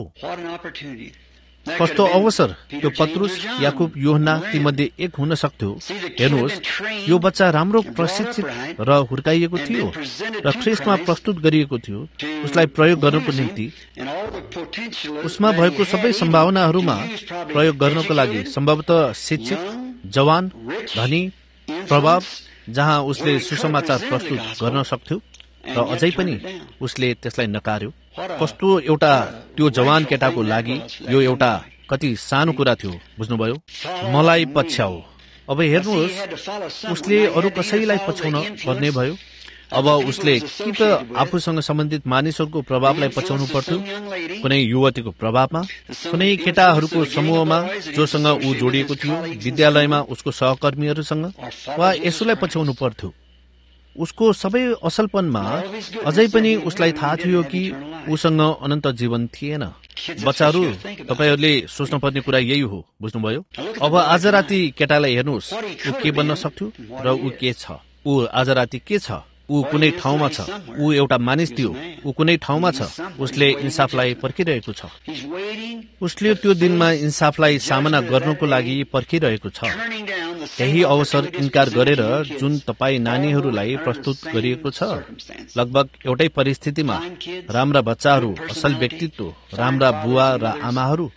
कस्तो अवसर! त्यो पत्रुस, याकुब, योहन्ना तीमध्ये एक हुन सक्थ्यो। हेर्नुहोस्, यो बच्चा राम्रो प्रशिक्षित र हुर्काइएको थियो र ख्रीष्टमा प्रस्तुत गरिएको थियो उसलाई प्रयोग गर्नको निम्ति। उसमा भएको सबै सम्भावनाहरूमा प्रयोग गर्नको लागि सम्भवतः शिक्षित, जवान, धनी, प्रभाव, जहाँ उसले सुसमाचार प्रस्तुत गर्न सक्थ्यो। र अझै पनि उसले त्यसलाई नकार्यो। कस्तो एउटा त्यो जवान केटाको लागि यो एउटा कति सानो कुरा थियो, बुझ्नुभयो? मलाई पछ्याऊ। अब हेर्नुहोस्, उसले अरू कसैलाई पछ्याउन पर्ने भयो। अब उसले कि त आफूसँग सम्बन्धित मानिसहरूको प्रभावलाई पछ्याउनु पर्थ्यो, कुनै युवतीको प्रभावमा, कुनै केटाहरूको समूहमा जोसँग ऊ जोडिएको थियो, विद्यालयमा उसको सहकर्मीहरूसँग, वा यसोलाई पछ्याउनु पर्थ्यो। उसको सबै असलपनमा अझै पनि उसलाई थाहा थियो कि उसँग अनन्त जीवन थिएन। बच्चाहरू, तपाईहरूले सोच्न पर्ने कुरा यही हो, बुझ्नुभयो? अब आज राति केटालाई हेर्नुहोस्, ऊ के बन्न सक्थ्यो र ऊ के छ। ऊ आज राति के छ? ऊ कुनै ठाउँमा छ। ऊ एउटा मानिस थियो, ऊ कुनै ठाउँमा छ। उसले इन्साफलाई पर्खिरहेको छ। उसले त्यो दिनमा इन्साफलाई सामना गर्नको लागि पर्खिरहेको छ। त्यही अवसर इन्कार गरेर जुन तपाईँ नानीहरूलाई प्रस्तुत गरिएको छ, लगभग एउटै परिस्थितिमा राम्रा बच्चाहरू, असल व्यक्तित्व, राम्रा बुवा र आमाहरू।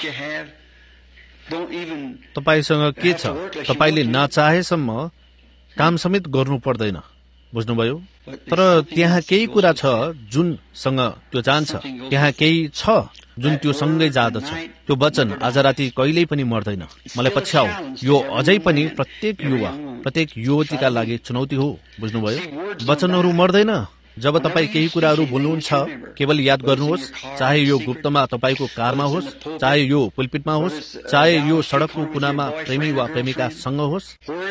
तपाईसँग के छ? तपाईले नचाहेसम्म काम समेत गर्नु पर्दैन, बुझ्नुभयो? तर त्यहाँ केही कुरा छ जुनसँग त्यो जान्छ, त्यहाँ केही छ जुन त्यो सँगै जाँदछ। त्यो वचन आज राति कहिल्यै पनि मर्दैन। मलाई पछ्याऊ। यो अझै पनि प्रत्येक युवा, प्रत्येक युवतीका लागि चुनौती हो, बुझ्नुभयो? वचनहरू मर्दैन। जब तपाईँ केही कुराहरू बोल्नुहुन्छ, केवल याद गर्नुहोस्, चाहे यो गुप्तमा तपाईँको कारमा होस्, चाहे यो पुलपिटमा होस्, चाहे यो सडकको कुनामा प्रेमी वा प्रेमिकासँग होस्,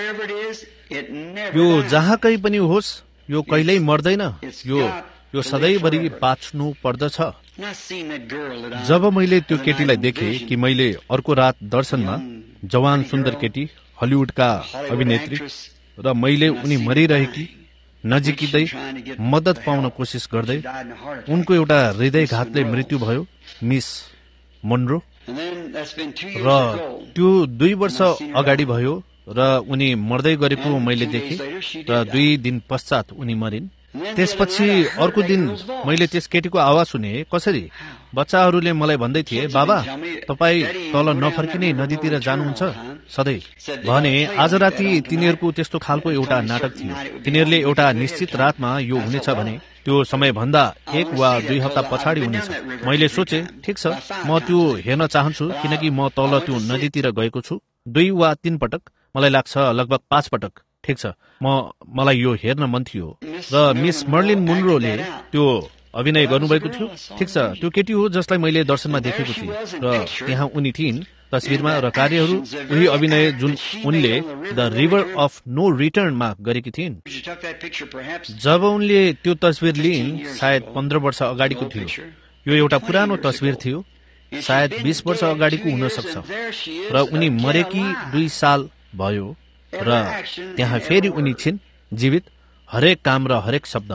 यो जहाँकै पनि होस्, यो कहिल्यै मर्दैन। यो यो सधैँभरि बाँच्नु पर्दछ। जब मैले त्यो केटीलाई देखेँ कि मैले अर्को रात दर्शनमा जवान सुन्दर केटी, हलिउडका अभिनेत्री, र मैले उनी मरिरहेकी नजिकिँदै मद्दत पाउन कोसिस गर्दै उनको एउटा हृदयघातले मृत्यु भयो, मिस मोन्रो। र त्यो दुई वर्ष अगाडि भयो र उनी मर्दै गरेको मैले देखेँ र दुई दिन पश्चात उनी मरिन्। त्यसपछि अर्को दिन मैले त्यस केटीको आवाज सुने। कसरी? बच्चाहरूले मलाई भन्दै थिए, बाबा तपाईँ तल नफर्किने नदीतिर जानुहुन्छ सधैँ भने। आज राति तिनीहरूको त्यस्तो खालको एउटा नाटक थियो। तिनीहरूले एउटा निश्चित रातमा यो हुनेछ भने त्यो समयभन्दा एक वा दुई हप्ता पछाडि हुनेछ। मैले सोचे, ठिक छ, म त्यो हेर्न चाहन्छु, किनकि म तल त्यो नदीतिर गएको छु दुई वा तीन पटक, मलाई लाग्छ लगभग पाँच पटक। ठिक छ, म मलाई यो हेर्न मन थियो। र मिस मर्लिन मुनरोले त्यो अभिनय गर्नुभएको थियो। ठिक छ, त्यो केटी हो जसलाई मैले दर्शनमा देखेको थिएँ र त्यहाँ उनी थिइन् तस्विरमा, र कार्यहरू उही अभिनय जुन उनले द रिभर अफ नो रिटर्नमा गरेकी थिइन्। जब उनले त्यो तस्विर लिइन्, सायद पन्ध्र वर्ष अगाडिको थियो। यो एउटा पुरानो तस्विर थियो, सायद बीस वर्ष अगाडिको हुन सक्छ। र उनी मरेकी दुई साल भयो र त्यहाँ फेरि उनी छिन्, जीवित, हरेक काम र हरेक शब्द।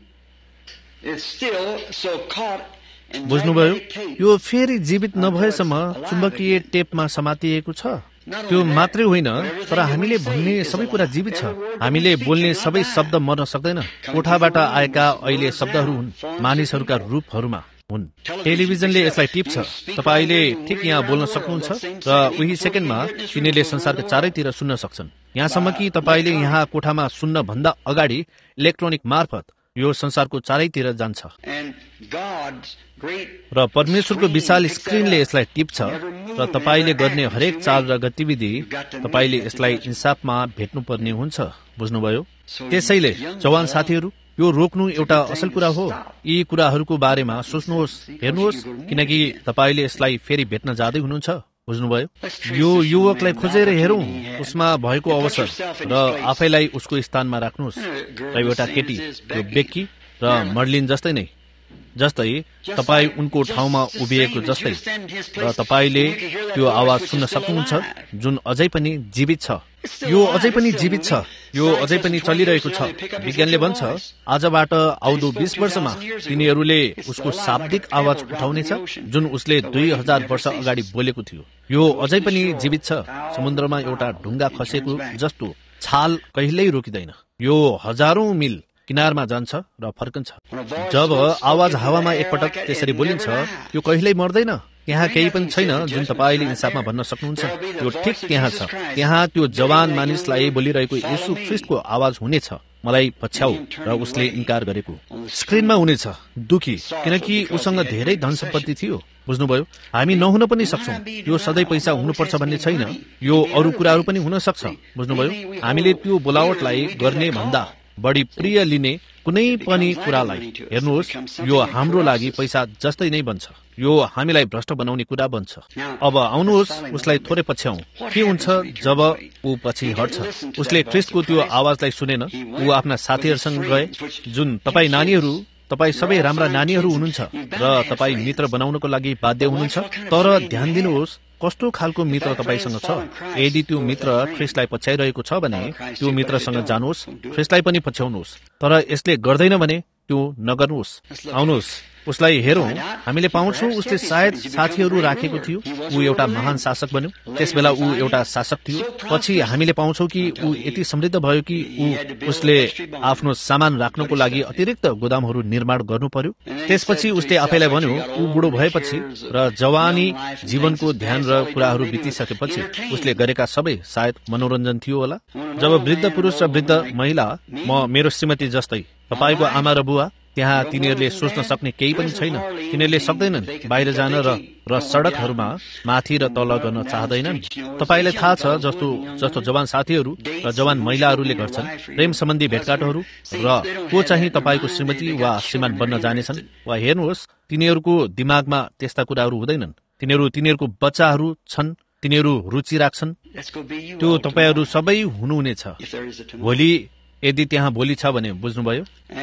बुझ्नुभयो? यो फेरि जीवित नभएसम्म चुम्बकीय टेपमा समातिएको छ। त्यो मात्रै होइन, तर हामीले भन्ने सबै कुरा जीवित छ। हामीले बोल्ने सबै शब्द मर्न सक्दैन। कोठाबाट आएका अहिले शब्दहरू हुन्, मानिसहरूका रूपहरूमा हुन्। टेलिभिजनले यसलाई टिप्छ। तपाईँले ठिक यहाँ बोल्न सक्नुहुन्छ र उही सेकेन्डमा तिनीहरूले संसारका चारैतिर सुन्न सक्छन्। यहाँसम्म कि तपाईँले यहाँ कोठामा सुन्न भन्दा अगाडि इलेक्ट्रोनिक मार्फत यो संसारको चारैतिर जान्छ। र परमेश्वरको विशाल स्क्रिनले यसलाई टिप्छ र तपाईँले गर्ने हरेक चाल र गतिविधि तपाईँले यसलाई इन्साफमा भेट्नुपर्ने हुन्छ। बुझ्नुभयो? त्यसैले जवान साथीहरू, यो रोक्नु एउटा असल कुरा हो। यी कुराहरूको बारेमा सोच्नुहोस्, हेर्नुहोस्, किनकि तपाईँले यसलाई फेरि भेट्न जाँदै हुनुहुन्छ। बुझ्नुभयो? यो युवकलाई खोजेर हेरौँ, उसमा भएको अवसर, र आफैलाई उसको स्थानमा राख्नुहोस्। र एउटा केटी, यो बेक्की र मर्लिन जस्तै नै, जस्तै तपाईँ उनको ठाउँमा उभिएको जस्तै, र तपाईँले त्यो आवाज सुन्न सक्नुहुन्छ जुन अझै पनि जीवित छ। यो अझै पनि जीवित छ। यो अझै पनि चलिरहेको छ। विज्ञानले भन्छ आजबाट आउँदो बीस वर्षमा तिनीहरूले उसको शाब्दिक आवाज उठाउनेछ जुन उसले दुई हजार वर्ष अगाडि बोलेको थियो। यो अझै पनि जीवित छ। समुद्रमा एउटा ढुङ्गा खसेको जस्तो छाल कहिल्यै रोकिँदैन। यो हजारौं मिल किनारमा जान्छ र फर्कन्छ। जब आवाज हावामा एकपटक त्यसरी बोलिन्छ, यो कहिल्यै मर्दैन। त्यहाँ केही पनि छैन जुन तपाईले इन्साफमा भन्न सक्नुहुन्छ। यो ठिक त्यहाँ छ। त्यहाँ त्यो जवान मानिसलाई बोलिरहेको येशू ख्रीष्टको आवाज हुनेछ, मलाई पछ्याउ, र उसले इन्कार गरेको। स्क्रिनमा हुनेछ दुखी, किनकि उसँग धेरै धन सम्पत्ति थियो। बुझ्नुभयो? हामी नहुन पनि सक्छौं। यो सधैँ पैसा हुनुपर्छ भन्ने छैन, यो अरू कुराहरू पनि हुन सक्छ। बुझ्नुभयो? हामीले त्यो बोलावटलाई गर्ने भन्दा बढी प्रिय लिने कुनै पनि कुरालाई हेर्नुहोस्, यो हाम्रो लागि पैसा जस्तै नै बन्छ। यो हामीलाई भ्रष्ट बनाउने कुरा बन्छ। अब आउनुहोस्, उसलाई थोरै पछ्याउँ। के हुन्छ जब ऊ पछि हट्छ? उसले ख्रीष्टको त्यो आवाजलाई सुनेन। ऊ आफ्ना साथीहरूसँग गए, जुन तपाईँ नानीहरू तपाईँ सबै राम्रा नानीहरू हुनुहुन्छ र तपाईँ मित्र बनाउनको लागि बाध्य हुनुहुन्छ। तर ध्यान दिनुहोस्, कस्तो खालको मित्र तपाईसँग छ। यदि त्यो मित्र ख्रीष्टलाई पछ्याइरहेको छ भने त्यो मित्रसँग जानुहोस्, ख्रीष्टलाई पनि पछ्याउनुहोस्। तर यसले गर्दैन भने त्यो नगर्नुहोस्। आउनुहोस्, उसलाई हेरौँ। हामीले पाउँछौँ उसले सायद साथीहरू राखेको थियो। ऊ एउटा महान शासक बन्यो। त्यसबेला ऊ एउटा शासक थियो। पछि हामीले पाउँछौँ कि ऊ यति समृद्ध भयो कि ऊ उसले आफ्नो सामान राख्नको लागि अतिरिक्त गोदामहरू निर्माण गर्नु पर्यो। त्यसपछि उसले आफैलाई भन्यो, ऊ बुढो भएपछि र जवानी जीवनको ध्यान र कुराहरू बितिसकेपछि उसले गरेका सबै सायद मनोरञ्जन थियो होला। जब वृद्ध पुरुष र वृद्ध महिला, म मेरो श्रीमती जस्तै, तपाईको आमा र बुवा, त्यहाँ तिनीहरूले सोच्न सक्ने केही पनि छैन। तिनीहरूले सक्दैनन् बाहिर जान र र सडकहरूमा माथि र तल गर्न चाहँदैनन्। तपाईलाई थाहा छ जस्तो जस्तो जवान साथीहरू र जवान महिलाहरूले गर्छन्, प्रेम सम्बन्धी भेटघाटहरू, र को चाहिँ तपाईँको श्रीमती वा श्रीमान बन्न जानेछन्। वा हेर्नुहोस्, तिनीहरूको दिमागमा त्यस्ता कुराहरू हुँदैनन्। तिनीहरू तिनीहरूको बच्चाहरू छन्, तिनीहरू रुचि राख्छन्। त्यो तपाईँहरू सबै हुनुहुनेछ भोलि, यदि त्यहाँ भोलि छ भने। बुझ्नुभयो?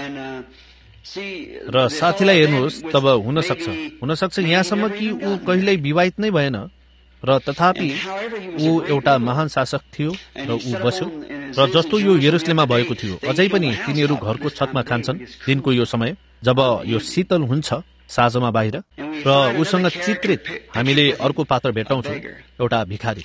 र साथीलाई हेर्नुहोस्, तब हुन सक्छ हुन सक्छ यहाँसम्म कि ऊ कहिल्यै विवाहित नै भएन, र तथापि ऊ एउटा महान शासक थियो र ऊ बस्यो। र जस्तो यो यरुशलेममा भएको थियो, अझै पनि तिनीहरू घरको छतमा खान्छन् दिनको यो समय जब यो शीतल हुन्छ साँझमा बाहिर। र उसँग चित्रित हामीले अर्को पात्र भेटाउँछौँ, एउटा भिखारी।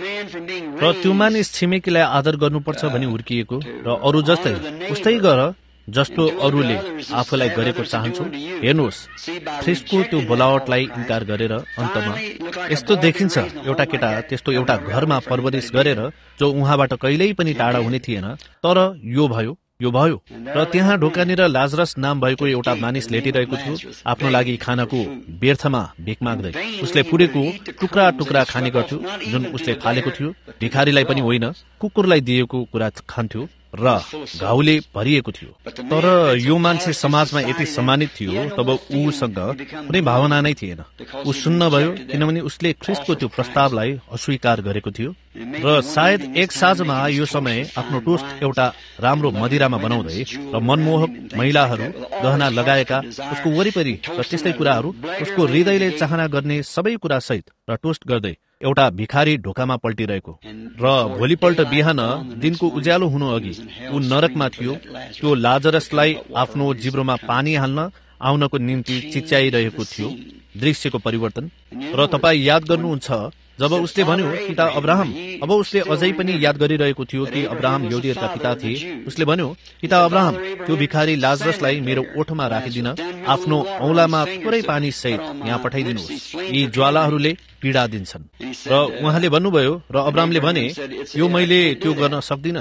र त्यो मानिस छिमेकीलाई आदर गर्नुपर्छ भनी हुर्किएको, र अरू जस्तै उस्तै गर जस्तो अरूले आफूलाई गरेको चाहन्छु। हेर्नुहोस्, ख्रीष्टको त्यो बोलावटलाई इन्कार गरेर अन्तमा यस्तो देखिन्छ, एउटा केटा त्यस्तो एउटा घरमा परवरिश गरेर जो उहाँबाट कहिल्यै पनि टाढा हुने थिएन, तर यो भयो यो भयो र त्यहाँ ढोकानिर लाजरस नाम भएको एउटा मानिस लेटिरहेको थियो, आफ्नो लागि खानाको व्यर्थमा भिख माग्दै। उसले पुरेको टुक्रा टुक्रा खाने गर्थ्यो जुन उसले फालेको थियो। भिखारीलाई पनि होइन, कुकुरलाई दिएको कुरा खान्थ्यो र घाउले भरिएको थियो। तर यो मान्छे समाजमा यति सम्मानित थियो, तब उसँग कुनै भावना नै थिएन। ऊ सुन्न भयो, किनभने उसले ख्रीष्टको त्यो प्रस्तावलाई अस्वीकार गरेको थियो। र सायद एक साँझमा यो समय आफ्नो टोस्ट एउटा राम्रो मदिरामा बनाउँदै र मनमोहक महिलाहरू गहना लगाएका उसको वरिपरि र त्यस्तै कुराहरू, उसको हृदयले चाहना गर्ने सबै कुरा सहित र टोस्ट गर्दै एउटा भिखारी ढोकामा पल्टिरहेको। र भोलिपल्ट बिहान दिनको उज्यालो हुनु अघि ऊ नरकमा थियो। त्यो लाजरसलाई आफ्नो जिब्रोमा पानी हाल्न आउनको निम्ति चिच्याइरहेको थियो। दृश्यको परिवर्तन। र तपाईँ याद गर्नुहुन्छ जब उसले भन्यो पिता अब्राहम, अब उसले अझै पनि याद गरिरहेको थियो कि अब्राहम यहुदीहरूका पिता थिए। उसले भन्यो, पिता अब्राहम, त्यो भिखारी लाजरसलाई मेरो ओठमा राखिदिन आफ्नो औलामा थोरै पानी सहित यहाँ पठाइदिनुहोस्, यी ज्वालाहरूले पीडा दिन्छन्। र उहाँले भन्नुभयो, र अब्राहमले भने, यो मैले त्यो गर्न सक्दिन।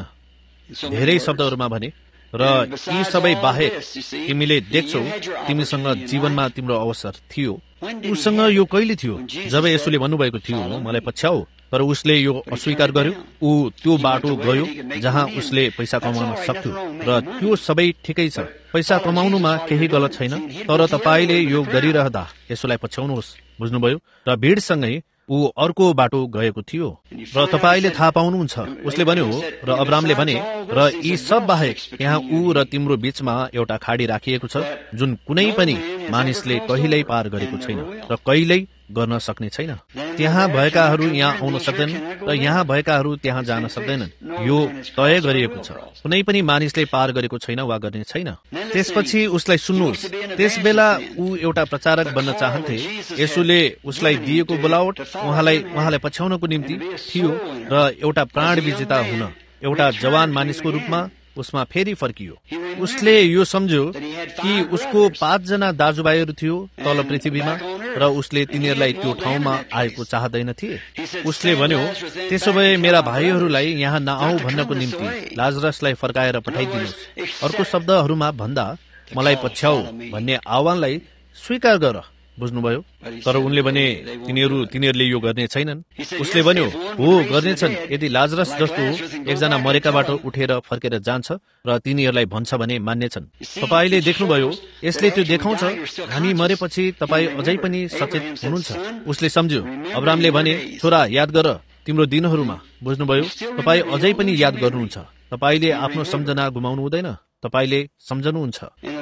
धेरै शब्दहरूमा भने, र यी सबै बाहेक तिमीले देख्छौ तिमीसँग जीवनमा तिम्रो अवसर थियो। उसँग यो कहिले थियो? जब यसुले भन्नुभएको थियो मलाई पछ्याऊ, तर उसले यो अस्वीकार गर्यो। ऊ त्यो बाटो गयो जहाँ उसले पैसा कमाउन सक्थ्यो, र त्यो सबै ठिकै छ। पैसा कमाउनुमा केही गलत छैन, तर तपाईँले यो गरिरहँदा यसुलाई पछ्याउनुहोस्। बुझ्नुभयो? र भिडसँगै ऊ अर्को बाटो गएको थियो, र तपाईँले थाहा पाउनुहुन्छ। उसले भन्यो, र अब्राहमले भने, र यी सब बाहेक यहाँ ऊ र तिम्रो बीचमा एउटा खाडी राखिएको छ जुन कुनै पनि मानिसले कहिल्यै पार गरेको छैन र कहिल्यै गर्न सक्ने छैन। त्यहाँ भएकाहरू यहाँ आउन सक्दैनन् र यहाँ भएकाहरू त्यहाँ जान सक्दैनन्। यो तय गरिएको छ, कुनै पनि मानिसले पार गरेको छैन वा गर्ने छैन। त्यसपछि उसलाई सुन्नुहोस्, त्यस बेला ऊ एउटा प्रचारक बन्न चाहन्थे। यसुले उसलाई दिएको बोलावट उहाँलाई उहाँलाई पछ्याउनको निम्ति थियो र एउटा प्राण विजेता हुन एउटा जवान मानिसको रूपमा उसमा फेरि फर्कियो। उसले यो सम्झ्यो कि उसको पाँचजना दाजुभाइहरू थियो तल पृथ्वीमा, र उसले तिनीहरूलाई त्यो ठाउँमा आएको चाहँदैनथे। उसले भन्यो, त्यसो भए मेरा भाइहरूलाई यहाँ नआऊ भन्नको निम्ति लाजरसलाई फर्काएर पठाइदिनुहोस्। अर्को शब्दहरूमा भन्दा मलाई पछ्याऊ भन्ने आह्वानलाई स्वीकार गर। बुझ्नुभयो? तर उनले भने तिनीहरू तिनीहरूले यो गर्ने छैनन्। उसले भन्यो, हो गर्नेछन्, यदि लाजरस जस्तो एकजना मरेकाबाट उठेर फर्केर जान्छ र तिनीहरूलाई भन्छ भने मान्नेछन्। तपाईले देख्नुभयो, यसले त्यो देखाउँछ हामी मरेपछि तपाई अझै पनि सचेत हुनुहुन्छ। उसले सम्झ्यो। अब्रामले भने, छोरा याद गर तिम्रो दिनहरूमा। बुझ्नुभयो? तपाई अझै पनि याद गर्नुहुन्छ। तपाईले आफ्नो सम्झना गुमाउनु हुँदैन। तपाईले सम्झनुहुन्छ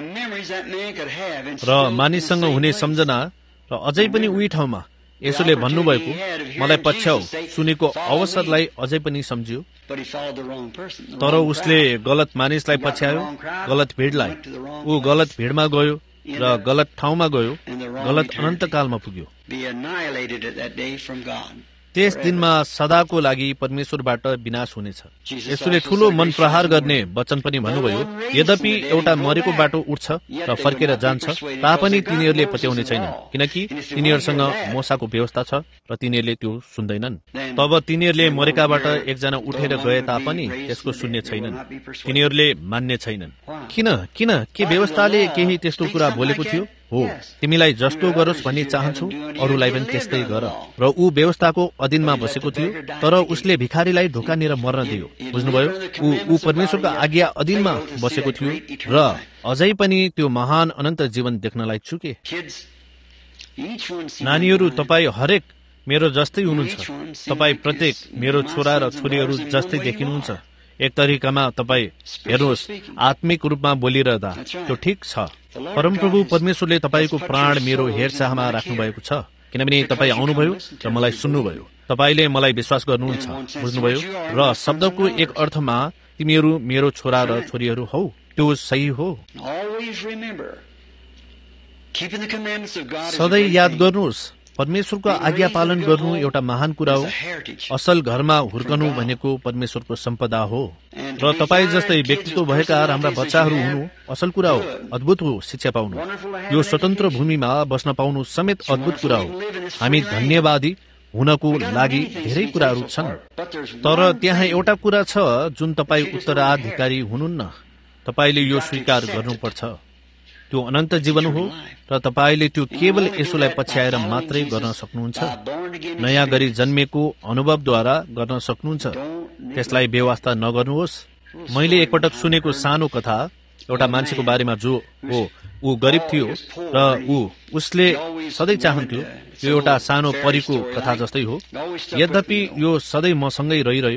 र मानिससँग हुने सम्झना र अझै पनि उही ठाउँमा यसोले भन्नुभएको मलाई पछ्याउ सुनेको अवसरलाई अझै पनि सम्झियो। तर उसले गलत मानिसलाई पछ्यायो, गलत भिडलाई। ऊ गलत भिडमा गयो र गलत ठाउँमा गयो, गलत अनन्तकालमा पुग्यो। त्यस दिनमा सदाको लागि परमेश्वरबाट विनाश हुनेछ। यसोले ठूलो मन प्रहार गर्ने वचन पनि भन्नुभयो। यद्यपि एउटा मरेको बाटो उठ्छ र फर्केर जान्छ तापनि तिनीहरूले पत्याउने छैनन्, किनकि तिनीहरूसँग मोसाको व्यवस्था छ र तिनीहरूले त्यो सुन्दैनन्। तब तिनीहरूले मरेकाबाट एकजना उठेर गए तापनि त्यसको सुन्ने छैनन्, तिनीहरूले मान्ने छैनन्। किन किन के व्यवस्थाले केही त्यस्तो कुरा बोलेको थियो? हो, तिमीलाई जस्तो गरोस् भन्ने चाहन्छु, अरूलाई पनि त्यस्तै गर। र ऊ व्यवस्थाको अधीनमा बसेको थियो, तर उसले भिखारीलाई ढोकानेर मर्न दियो। बुझ्नुभयो? ऊ ऊ परमेश्वरको आज्ञा अधीनमा बसेको थियो र अझै पनि त्यो महान अनन्त जीवन देख्नलाई चुके। नानीहरू, तपाईँ हरेक मेरो जस्तै हुनुहुन्छ। तपाईँ प्रत्येक मेरो छोरा र छोरीहरू जस्तै देखिनुहुन्छ। एक तरिकामा तपाईँ हेर्नुहोस्, आत्मिक रूपमा बोलिरहँदा त्यो ठिक छ। परमप्रभु परमेश्वरले तपाईँको प्राण मेरो हेरचाहमा राख्नु भएको छ, किनभने तपाईँ आउनुभयो र मलाई सुन्नुभयो। तपाईँले मलाई विश्वास गर्नुहुन्छ। बुझ्नुभयो? र शब्दको एक अर्थमा तिमीहरू मेरो छोरा र छोरीहरू हौ। त्यो सही हो। सधैँ याद गर्नुहोस्, परमेश्वरको आज्ञा पालन गर्नु एउटा महान कुरा हो। असल घरमा हुर्कनु भनेको परमेश्वरको सम्पदा हो र तपाईँ जस्तै व्यक्तित्व भएका राम्रा बच्चाहरू हुनु असल कुरा हो। अद्भुत हो शिक्षा पाउनु। यो स्वतन्त्र भूमिमा बस्न पाउनु समेत अद्भुत कुरा हो। हामी धन्यवादी हुनको लागि धेरै कुराहरू छन्, तर त्यहाँ एउटा कुरा छ जुन तपाईँ उत्तराधिकारी हुनुहुन्न। तपाईँले यो स्वीकार गर्नुपर्छ। त्यो अनन्त जीवन हो र तपाईँले त्यो केवल यसोलाई पछ्याएर मात्रै गर्न सक्नुहुन्छ। नयाँ गरी जन्मेको अनुभवद्वारा गर्न सक्नुहुन्छ। त्यसलाई बेवास्ता नगर्नुहोस्। मैले एकपटक सुनेको सानो कथा एउटा मान्छेको बारेमा जो हो ऊ गरिब थियो र ऊ उसले सधैँ चाहन्थ्यो, यो एउटा सानो परीको कथा जस्तै हो। यद्यपि यो सधैँ मसँगै रहिरह्यो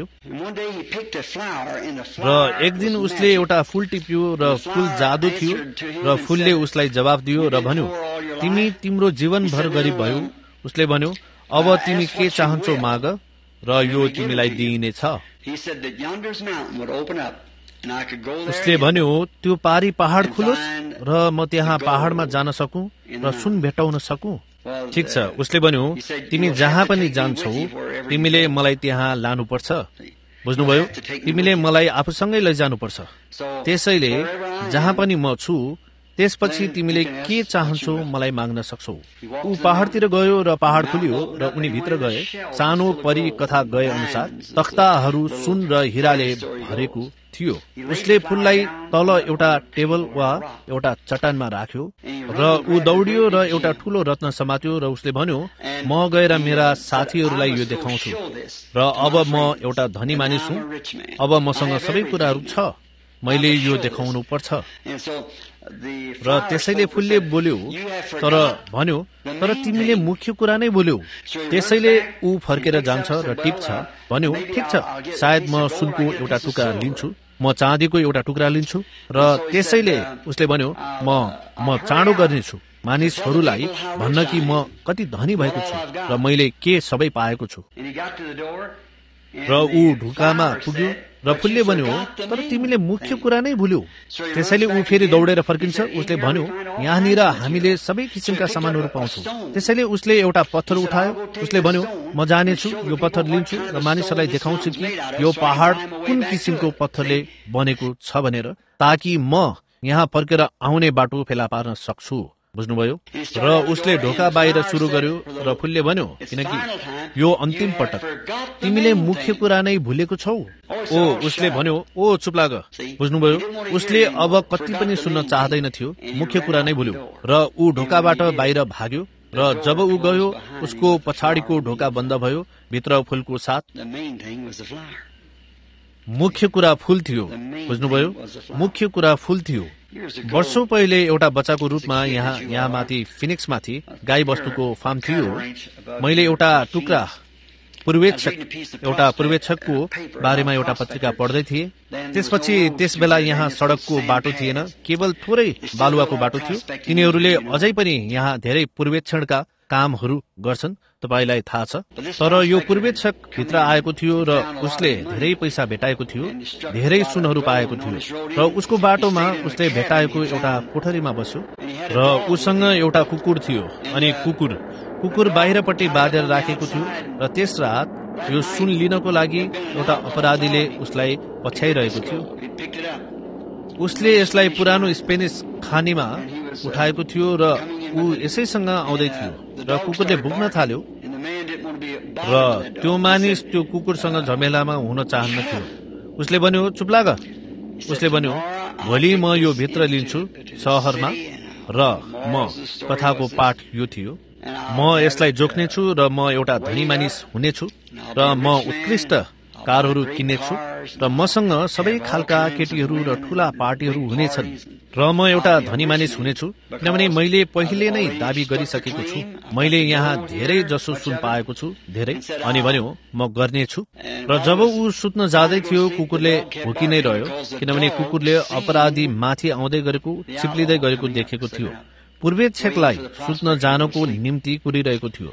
र एक दिन उसले एउटा फूल टिप्यो र फूल जादु थियो र फूलले उसलाई जवाफ दियो र भन्यो, तिमी तिम्रो जीवनभर गरिब भयौ। उसले भन्यो, अब तिमी के चाहन्छौ माग र यो तिमीलाई दिइनेछ। उसले भन्यो, त्यो पारी पहाड खुलोस् र म त्यहाँ पहाडमा जान सकूं र सुन भेटाउन सकूं। ठिक छ। उसले भन्यो, तिमी जहाँ पनि जान्छौ तिमीले मलाई त्यहाँ लानुपर्छ। बुझ्नुभयो? तिमीले मलाई आफूसँगै लैजानुपर्छ। त्यसैले जहाँ पनि म छु त्यसपछि तिमीले के चाहन्छौ मलाई माग्न सक्छौ। ऊ पहाडतिर गयो र पहाड खुल्यो र उनी भित्र गए। सानो परी कथा गए अनुसार तख्ताहरू सुन र हिराले भरेको थियो। उसले फूललाई तल एउटा टेबल वा एउटा चट्टानमा राख्यो र ऊ दौडियो र एउटा ठूलो रत्न समात्यो र उसले भन्यो, म गएर मेरा साथीहरूलाई यो देखाउँछु र अब म एउटा धनी मानिस हुँ। अब मसँग सबै कुराहरू छ, मैले यो देखाउनु पर्छ। र त्यसैले फूलले बोल्यो, तर भन्यो, तर तिमीले मुख्य कुरा नै बोल्यौ। त्यसैले ऊ फर्केर जान्छ र टिप्छ। भन्यो, ठिक छ, सायद म सुनको एउटा टुक्रा लिन्छु, म चाँदीको एउटा टुक्रा लिन्छु। र त्यसैले उसले भन्यो, म म चाँडो गर्नेछु मानिसहरूलाई भन्न कि म कति धनी भएको छु र मैले के सबै पाएको छु। र ऊ ढुकामा पुग्यो र फूलले भन्यो, तर तिमीले मुख्य कुरा नै भुल्यौ। त्यसैले ऊ फेरि दौडेर फर्किन्छ। उसले भन्यो, यहाँनिर हामीले सबै किसिमका सामानहरू पाउँछौँ। त्यसैले उसले एउटा पत्थर उठायो। उसले भन्यो, म जानेछु, यो पत्थर लिन्छु र मानिसहरूलाई देखाउँछु कि यो पहाड कुन किसिमको पत्थरले बनेको छ भनेर, ताकि म यहाँ फर्केर आउने बाटो फेला पार्न सक्छु। बुझ्नुभयो? र उसले ढोका बाहिर सुरु गर्यो र फुलले भन्यो, किनकि यो अन्तिम पटक तिमीले मुख्य कुरा नै भुलेको छौ। ओ उसले भन्यो, ओ चुप लाग। बुझ्नुभयो? उसले अब कति पनि सुन्न चाहदैन थियो, मुख्य कुरा नै भुल्यो र ऊ ढोकाबाट बाहिर भाग्यो। र जब ऊ गयो, उसको पछाडिको ढोका बन्द भयो, भित्र फूलको साथ। मुख्य कुरा फूल थियो। बुझ्नुभयो? मुख्य कुरा फूल थियो। वर्षौं पहिले एउटा बच्चाको रूपमा यहाँ यहाँ माथि फिनिक्समाथि गाई बस्तुको फार्म थियो। मैले एउटा टुक्रा पूर्वेक्षक एउटा पूर्वेक्षकको बारेमा एउटा पत्रिका पढ्दै थिएँ। त्यसपछि त्यस बेला यहाँ सड़कको बाटो थिएन, केवल थोरै बालुवाको बाटो थियो। तिनीहरूले अझै पनि यहाँ धेरै पूर्वेक्षणका कामहरू गर्छन्, तपाईलाई थाहा छ। तर यो पूर्वेक्षक भित्र आएको थियो र उसले धेरै पैसा भेटाएको थियो, धेरै सुनहरू पाएको थियो र उसको बाटोमा उसले भेटाएको एउटा कोठरीमा बस्यो र उसँग एउटा कुकुर थियो। अनि कुकुर कुकुर बाहिरपट्टि बाँधेर राखेको थियो र त्यस रात यो सुन लिनको लागि एउटा अपराधीले उसलाई पछ्याइरहेको थियो। उसले यसलाई पुरानो स्पेनिस खानीमा उठाएको थियो र ऊ यसैसँग आउँदै थियो र कुकुरले भुक्न थाल्यो र त्यो मानिस त्यो कुकुरसँग झमेलामा हुन चाहन्न थियो। उसले भन्यो, चुप लाग। उसले भन्यो, भोलि म यो भित्र लिन्छु शहरमा र म कथाको पाठ यो थियो, म यसलाई जोख्नेछु र म एउटा धनी मानिस हुनेछु र म उत्कृष्ट कारहरू किन्नेछु र मसँग सबै खालका केटीहरू र ठूला पार्टीहरू हुनेछन् र म एउटा धनी मानिस हुनेछु, किनभने मैले पहिले नै दाबी गरिसकेको छु। मैले यहाँ धेरै जसो सुन पाएको छु, धेरै। अनि भन्यो, म गर्नेछु। र जब ऊ सुत्न जाँदै थियो, कुकुरले भुकी नै रह्यो, किनभने कुकुरले अपराधी माथि आउँदै गरेको, चिप्लिँदै गरेको देखेको थियो। पूर्वेक्षकलाई सुत्न जानको निम्ति कुरिरहेको थियो।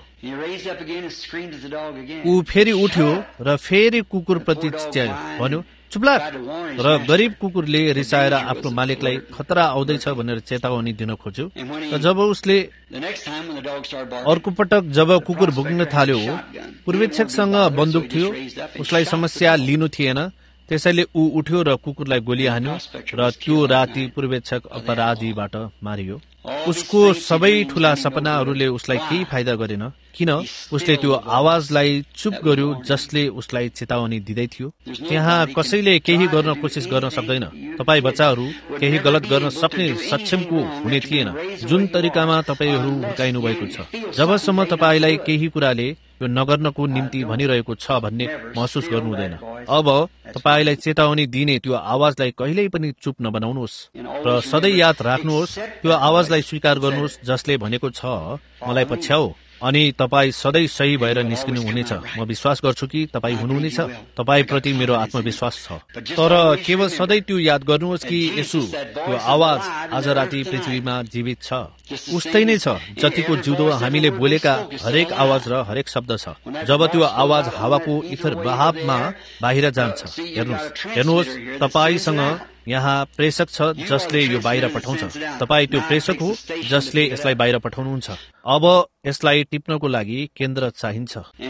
ऊ फेरि उठ्यो र फेरि कुकुरप्रति चिच्यायो, भन्यो, चुप लाग। र गरिब कुकुरले रिसाएर आफ्नो मालिकलाई खतरा आउँदैछ भनेर चेतावनी दिन खोज्यो। र जब उसले अर्को पटक जब कुकुर भुक्न थाल्यो, पूर्वेक्षकसँग बन्दुक थियो, उसलाई समस्या लिनु थिएन। त्यसैले ऊ उठ्यो र कुकुरलाई गोली हान्यो र त्यो राति पूर्वेक्षक अपराधीबाट मारियो। उसको सबै ठूला सपनाहरूले उसलाई केही फाइदा गरेन। किन? उसले त्यो आवाजलाई चुप गर्यो जसले उसलाई चेतावनी दिँदै थियो। त्यहाँ कसैले केही गर्न कोसिस गर्न सक्दैन। तपाई बच्चाहरू केही गलत गर्न सक्ने सक्षमको हुने थिएन, जुन तरिकामा तपाईहरू हुर्काइनु भएको छ। जबसम्म तपाईलाई केही कुराले यो नगर्नको निम्ति भनिरहेको छ भन्ने महसुस गर्नु हुँदैन। अब तपाईलाई चेतावनी दिने त्यो आवाजलाई कहिल्यै पनि चुप नबनाउनुहोस् र सधैँ याद राख्नुहोस्, त्यो आवाजलाई स्वीकार गर्नुहोस् जसले भनेको छ, मलाई पछ्याऊ, अनि तपाई सधैँ सही भएर निस्किनु हुनेछ। म विश्वास गर्छु कि तपाई हुनुहुनेछ। तपाई प्रति मेरो आत्मविश्वास छ। तर केवल सधैँ त्यो याद गर्नुहोस् कि यसो त्यो आवाज आज राति पृथ्वीमा जीवित छ, उस्तै नै छ जतिको जिउँदो हामीले बोलेका हरेक आवाज र हरेक शब्द छ। जब त्यो आवाज हावाको इथर बहावमा बाहिर जान्छ, हेर्नुहोस् हेर्नुहोस् तपाईसँग यहाँ प्रेषक छ जसले यो बाहिर पठाउँछ। तपाई त्यो प्रेषक हो जसले यसलाई बाहिर पठाउनुहुन्छ। अब यसलाई टिप्नको लागि केन्द्र चाहिन्छ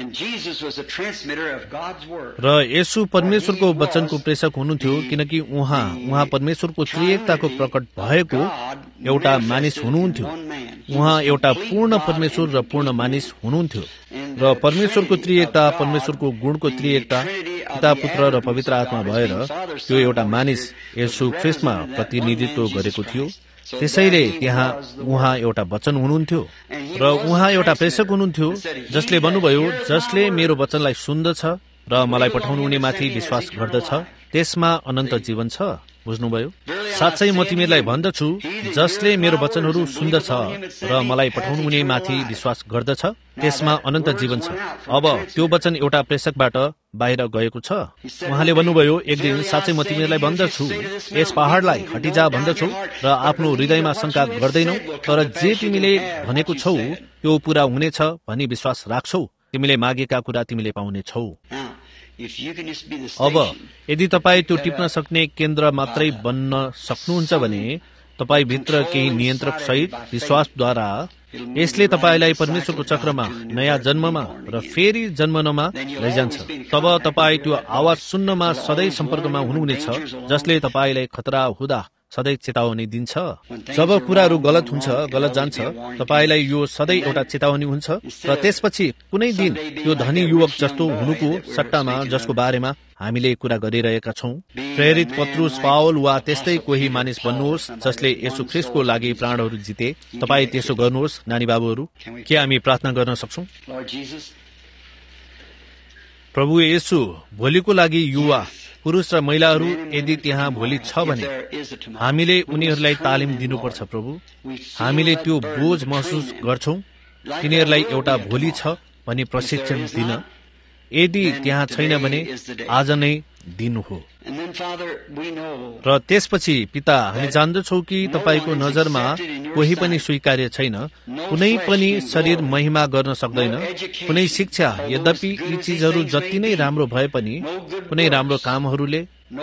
र यसो परमेश्वरको वचनको प्रेषक हुनुहुन्थ्यो, किनकि उहाँ उहाँ परमेश्वरको त्रिएकताको प्रकट भएको एउटा मानिस हुनुहुन्थ्यो। उहाँ एउटा पूर्ण परमेश्वर र पूर्ण मानिस हुनुहुन्थ्यो र परमेश्वरको त्रिएकता, परमेश्वरको गुणको त्रिएकता पिता, पुत्र र पवित्र आत्मा भएर त्यो एउटा मानिस येशू ख्रीष्टमा प्रतिनिधित्व गरेको थियो। त्यसैले त्यहाँ उहाँ एउटा वचन हुनुहुन्थ्यो र उहाँ एउटा प्रेषक हुनुहुन्थ्यो जसले भन्नुभयो, जसले मेरो वचनलाई सुन्दछ र मलाई पठाउनु हुने माथि विश्वास गर्दछ त्यसमा अनन्त जीवन छ। बुझ्नुभयो? साँच्चै म तिमीलाई भन्दछु, जसले मेरो वचनहरू सुन्दछ र मलाई पठाउनु हुने माथि विश्वास गर्दछ त्यसमा अनन्त जीवन छ। अब त्यो वचन एउटा प्रेषकबाट बाहिर गएको छ। उहाँले भन्नुभयो, एक दिन साँच्चै म तिमीलाई भन्दछु, यस पहाडलाई हटिजा भन्दछु र आफ्नो हृदयमा शंका गर्दैनौ, तर जे तिमीले भनेको छौ त्यो पूरा हुनेछ भनी विश्वास राख्छौ। तिमीले मागेका कुरा तिमीले पाउनेछौ। अब यदि तपाईँ त्यो टिप्न सक्ने केन्द्र मात्रै बन्न सक्नुहुन्छ भने तपाईँ भित्र केही नियन्त्रक सहित विश्वासद्वारा यसले तपाईलाई परमेश्वरको चक्रमा, नयाँ जन्ममा र फेरि जन्मनमा लैजान्छ। तब तपाईँ त्यो आवाज सुन्नमा सधैँ सम्पर्कमा हुनुहुनेछ जसले तपाईलाई खतरा हुँदा सधैँ चेतावनी दिन्छ। जब कुराहरू गलत हुन्छ, गलत जान्छ, तपाईलाई यो सधैँ एउटा चेतावनी हुन्छ र त्यसपछि कुनै दिन यो धनी युवक जस्तो हुनुको सट्टामा जसको बारेमा हामीले कुरा गरिरहेका छौं, प्रेरित पत्रुस, पावल वा त्यस्तै कोही मानिस बन्नुहोस् जसले येशू ख्रीष्टको लागि प्राणहरू जिते। तपाईँ त्यसो गर्नुहोस्। नानी बाबुहरू, के हामी प्रार्थना गर्न सक्छौं? प्रभु येशू, भोलिको लागि युवा पुरुष र महिलाहरू यदि त्यहाँ भोलि छ भने हामीले उनीहरूलाई तालिम दिनुपर्छ। प्रभु, हामीले त्यो बोझ महसुस गर्छौं, तिनीहरूलाई एउटा भोलि छ भनी प्रशिक्षण दिन। यदि त्यहाँ छैन भने आज नै दिन हो। र त्यसपछि पिता, हामी जान्दछौ कि तपाईको नजरमा कोही पनि स्वीकार्य छैन, कुनै पनि शरीर महिमा गर्न सक्दैन, कुनै शिक्षा, यद्यपि यी चीजहरू जति नै राम्रो भए पनि, कुनै राम्रो कामहरूले,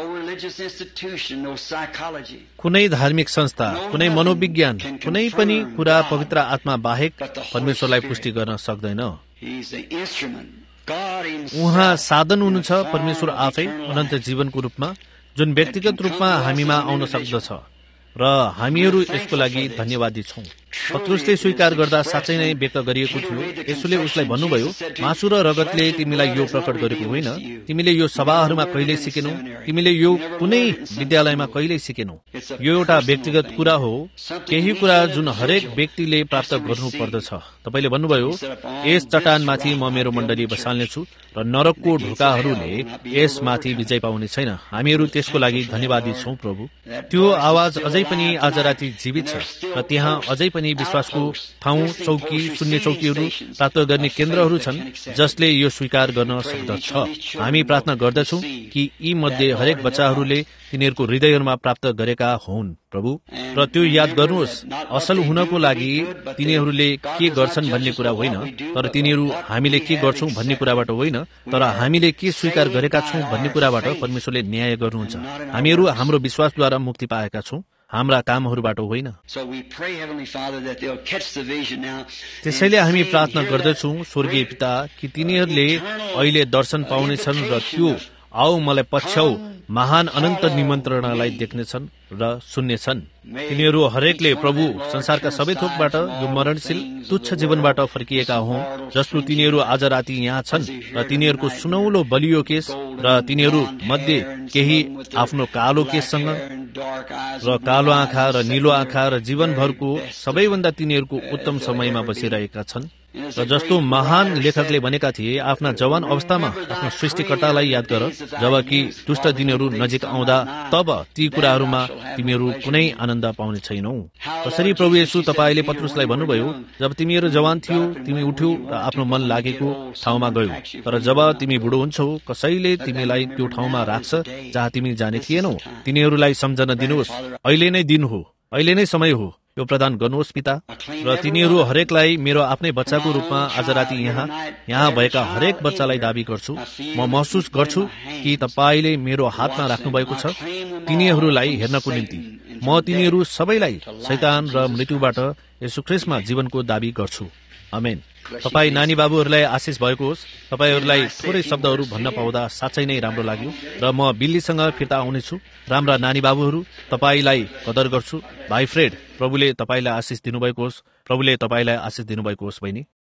कुनै धार्मिक संस्था, कुनै मनोविज्ञान, कुनै पनि कुरा पवित्र आत्मा बाहेक परमेश्वरलाई पुष्टि गर्न सक्दैन। उहाँ साधन हुनुहुन्छ, परमेश्वर आफै अनन्त जीवनको रूपमा, जुन व्यक्तिगत रूपमा हामीमा आउन सक्दछ र हामीहरू यसको लागि धन्यवादी छौं। पत्रुसले स्वीकार गर्दा साँच्चै नै व्यक्त गरिएको थियो। यसुले उसलाई भन्नुभयो, मासु र रगतले तिमीलाई यो प्रकट गरेको होइन, तिमीले यो सभाहरूमा कहिल्यै सिकेनौ, तिमीले यो कुनै विद्यालयमा कहिल्यै सिकेनौ। यो एउटा व्यक्तिगत कुरा हो, केही कुरा जुन हरेक व्यक्तिले प्राप्त गर्नु पर्दछ। तपाईले भन्नुभयो, यस चट्टानमाथि म मेरो मण्डली बसाल्नेछु र नरकको ढोकाहरूले यसमाथि विजय पाउने छैन। हामीहरू त्यसको लागि धन्यवादी छौं। प्रभु, त्यो आवाज अझै पनि आज राति जीवित छ र त्यहाँ अझै पनि विश्वासको ठाउँ, चौकी, शून्य चौकीहरू प्राप्त गर्ने केन्द्रहरू छन् जसले यो स्वीकार गर्न सक्दछ। हामी प्रार्थना गर्दछौं कि यी मध्ये हरेक बच्चाहरूले तिनीहरूको हृदयहरूमा प्राप्त गरेका हुन्। प्रभु, र त्यो याद गर्नुहोस्, असल हुनको लागि तिनीहरूले के गर्छन् भन्ने कुरा होइन, तर तिनीहरू हामीले के गर्छौं भन्ने कुराबाट होइन, तर हामीले के स्वीकार गरेका छौं भन्ने कुराबाट परमेश्वरले न्याय गर्नुहुन्छ। हामीहरू हाम्रो विश्वासद्वारा मुक्ति पाएका छौं, हाम्रा कामहरूबाट होइन। त्यसैले हामी प्रार्थना गर्दछौं, स्वर्गीय पिता, कि तिनीहरूले अहिले दर्शन पाउनेछन् र त्यो आओ मलाई पछ्याउ महान अनन्त निमन्त्रणालाई देख्नेछन् र सुन्नेछन्। तिनीहरू हरेकले प्रभु संसारका सबै थोकबाट यो मरणशील तुच्छ जीवनबाट फर्किएका हुँ, जसको तिनीहरू आज राति यहाँ छन् र तिनीहरूको सुनौलो बलियो केस र तिनीहरू मध्ये केही आफ्नो कालो केससँग र कालो आँखा र निलो आँखा र जीवनभरको सबैभन्दा तिनीहरूको उत्तम समयमा बसिरहेका छन्। र जस्तो महान लेखकले भनेका थिए, आफ्ना जवान अवस्थामा आफ्नो सृष्टिकर्तालाई याद गर, जबकि दुष्ट दिनहरू नजिक आउँदा तब ती कुराहरूमा तिमीहरू कुनै आनन्द पाउने छैनौ। कसरी प्रभु येशू तपाईले पत्रुसलाई भन्नुभयो, जब तिमीहरू जवान थियो तिमी उठ्यौ र आफ्नो मन लागेको ठाउँमा गयौ, तर जब तिमी बुढो हुन्छौ कसैले तिमीलाई त्यो ठाउँमा राख्छ जहाँ तिमी जाने थिएनौ। तिनीहरूलाई सम्झन दिनुहोस्, अहिले नै दिन हो, अहिले नै समय हो, यो प्रदान गर्नुहोस् पिता। र तिनीहरू हरेकलाई मेरो आफ्नै बच्चाको रूपमा आज राति यहाँ यहाँ भएका हरेक बच्चालाई दाबी गर्छु। म महसुस गर्छु कि तपाईले मेरो हातमा राख्नु भएको छ तिनीहरूलाई हेर्नको निम्ति। म तिनीहरू सबैलाई शैतान र मृत्युबाट येशू ख्रीष्टमा जीवनको दाबी गर्छु। आमेन। तपाई नानी बाबुहरूलाई आशिष भएको होस्। तपाईहरूलाई थोरै शब्दहरू भन्न पाउँदा साँच्चै नै राम्रो लाग्यो र म बिल्लीसँग फिर्ता आउनेछु। राम्रा नानी बाबुहरू, तपाईलाई कदर गर्छु। भाइ फ्रेड, प्रभुले तपाईलाई आशिष दिनुभएको होस्। प्रभुले तपाईलाई आशिष दिनुभएको होस् बहिनी।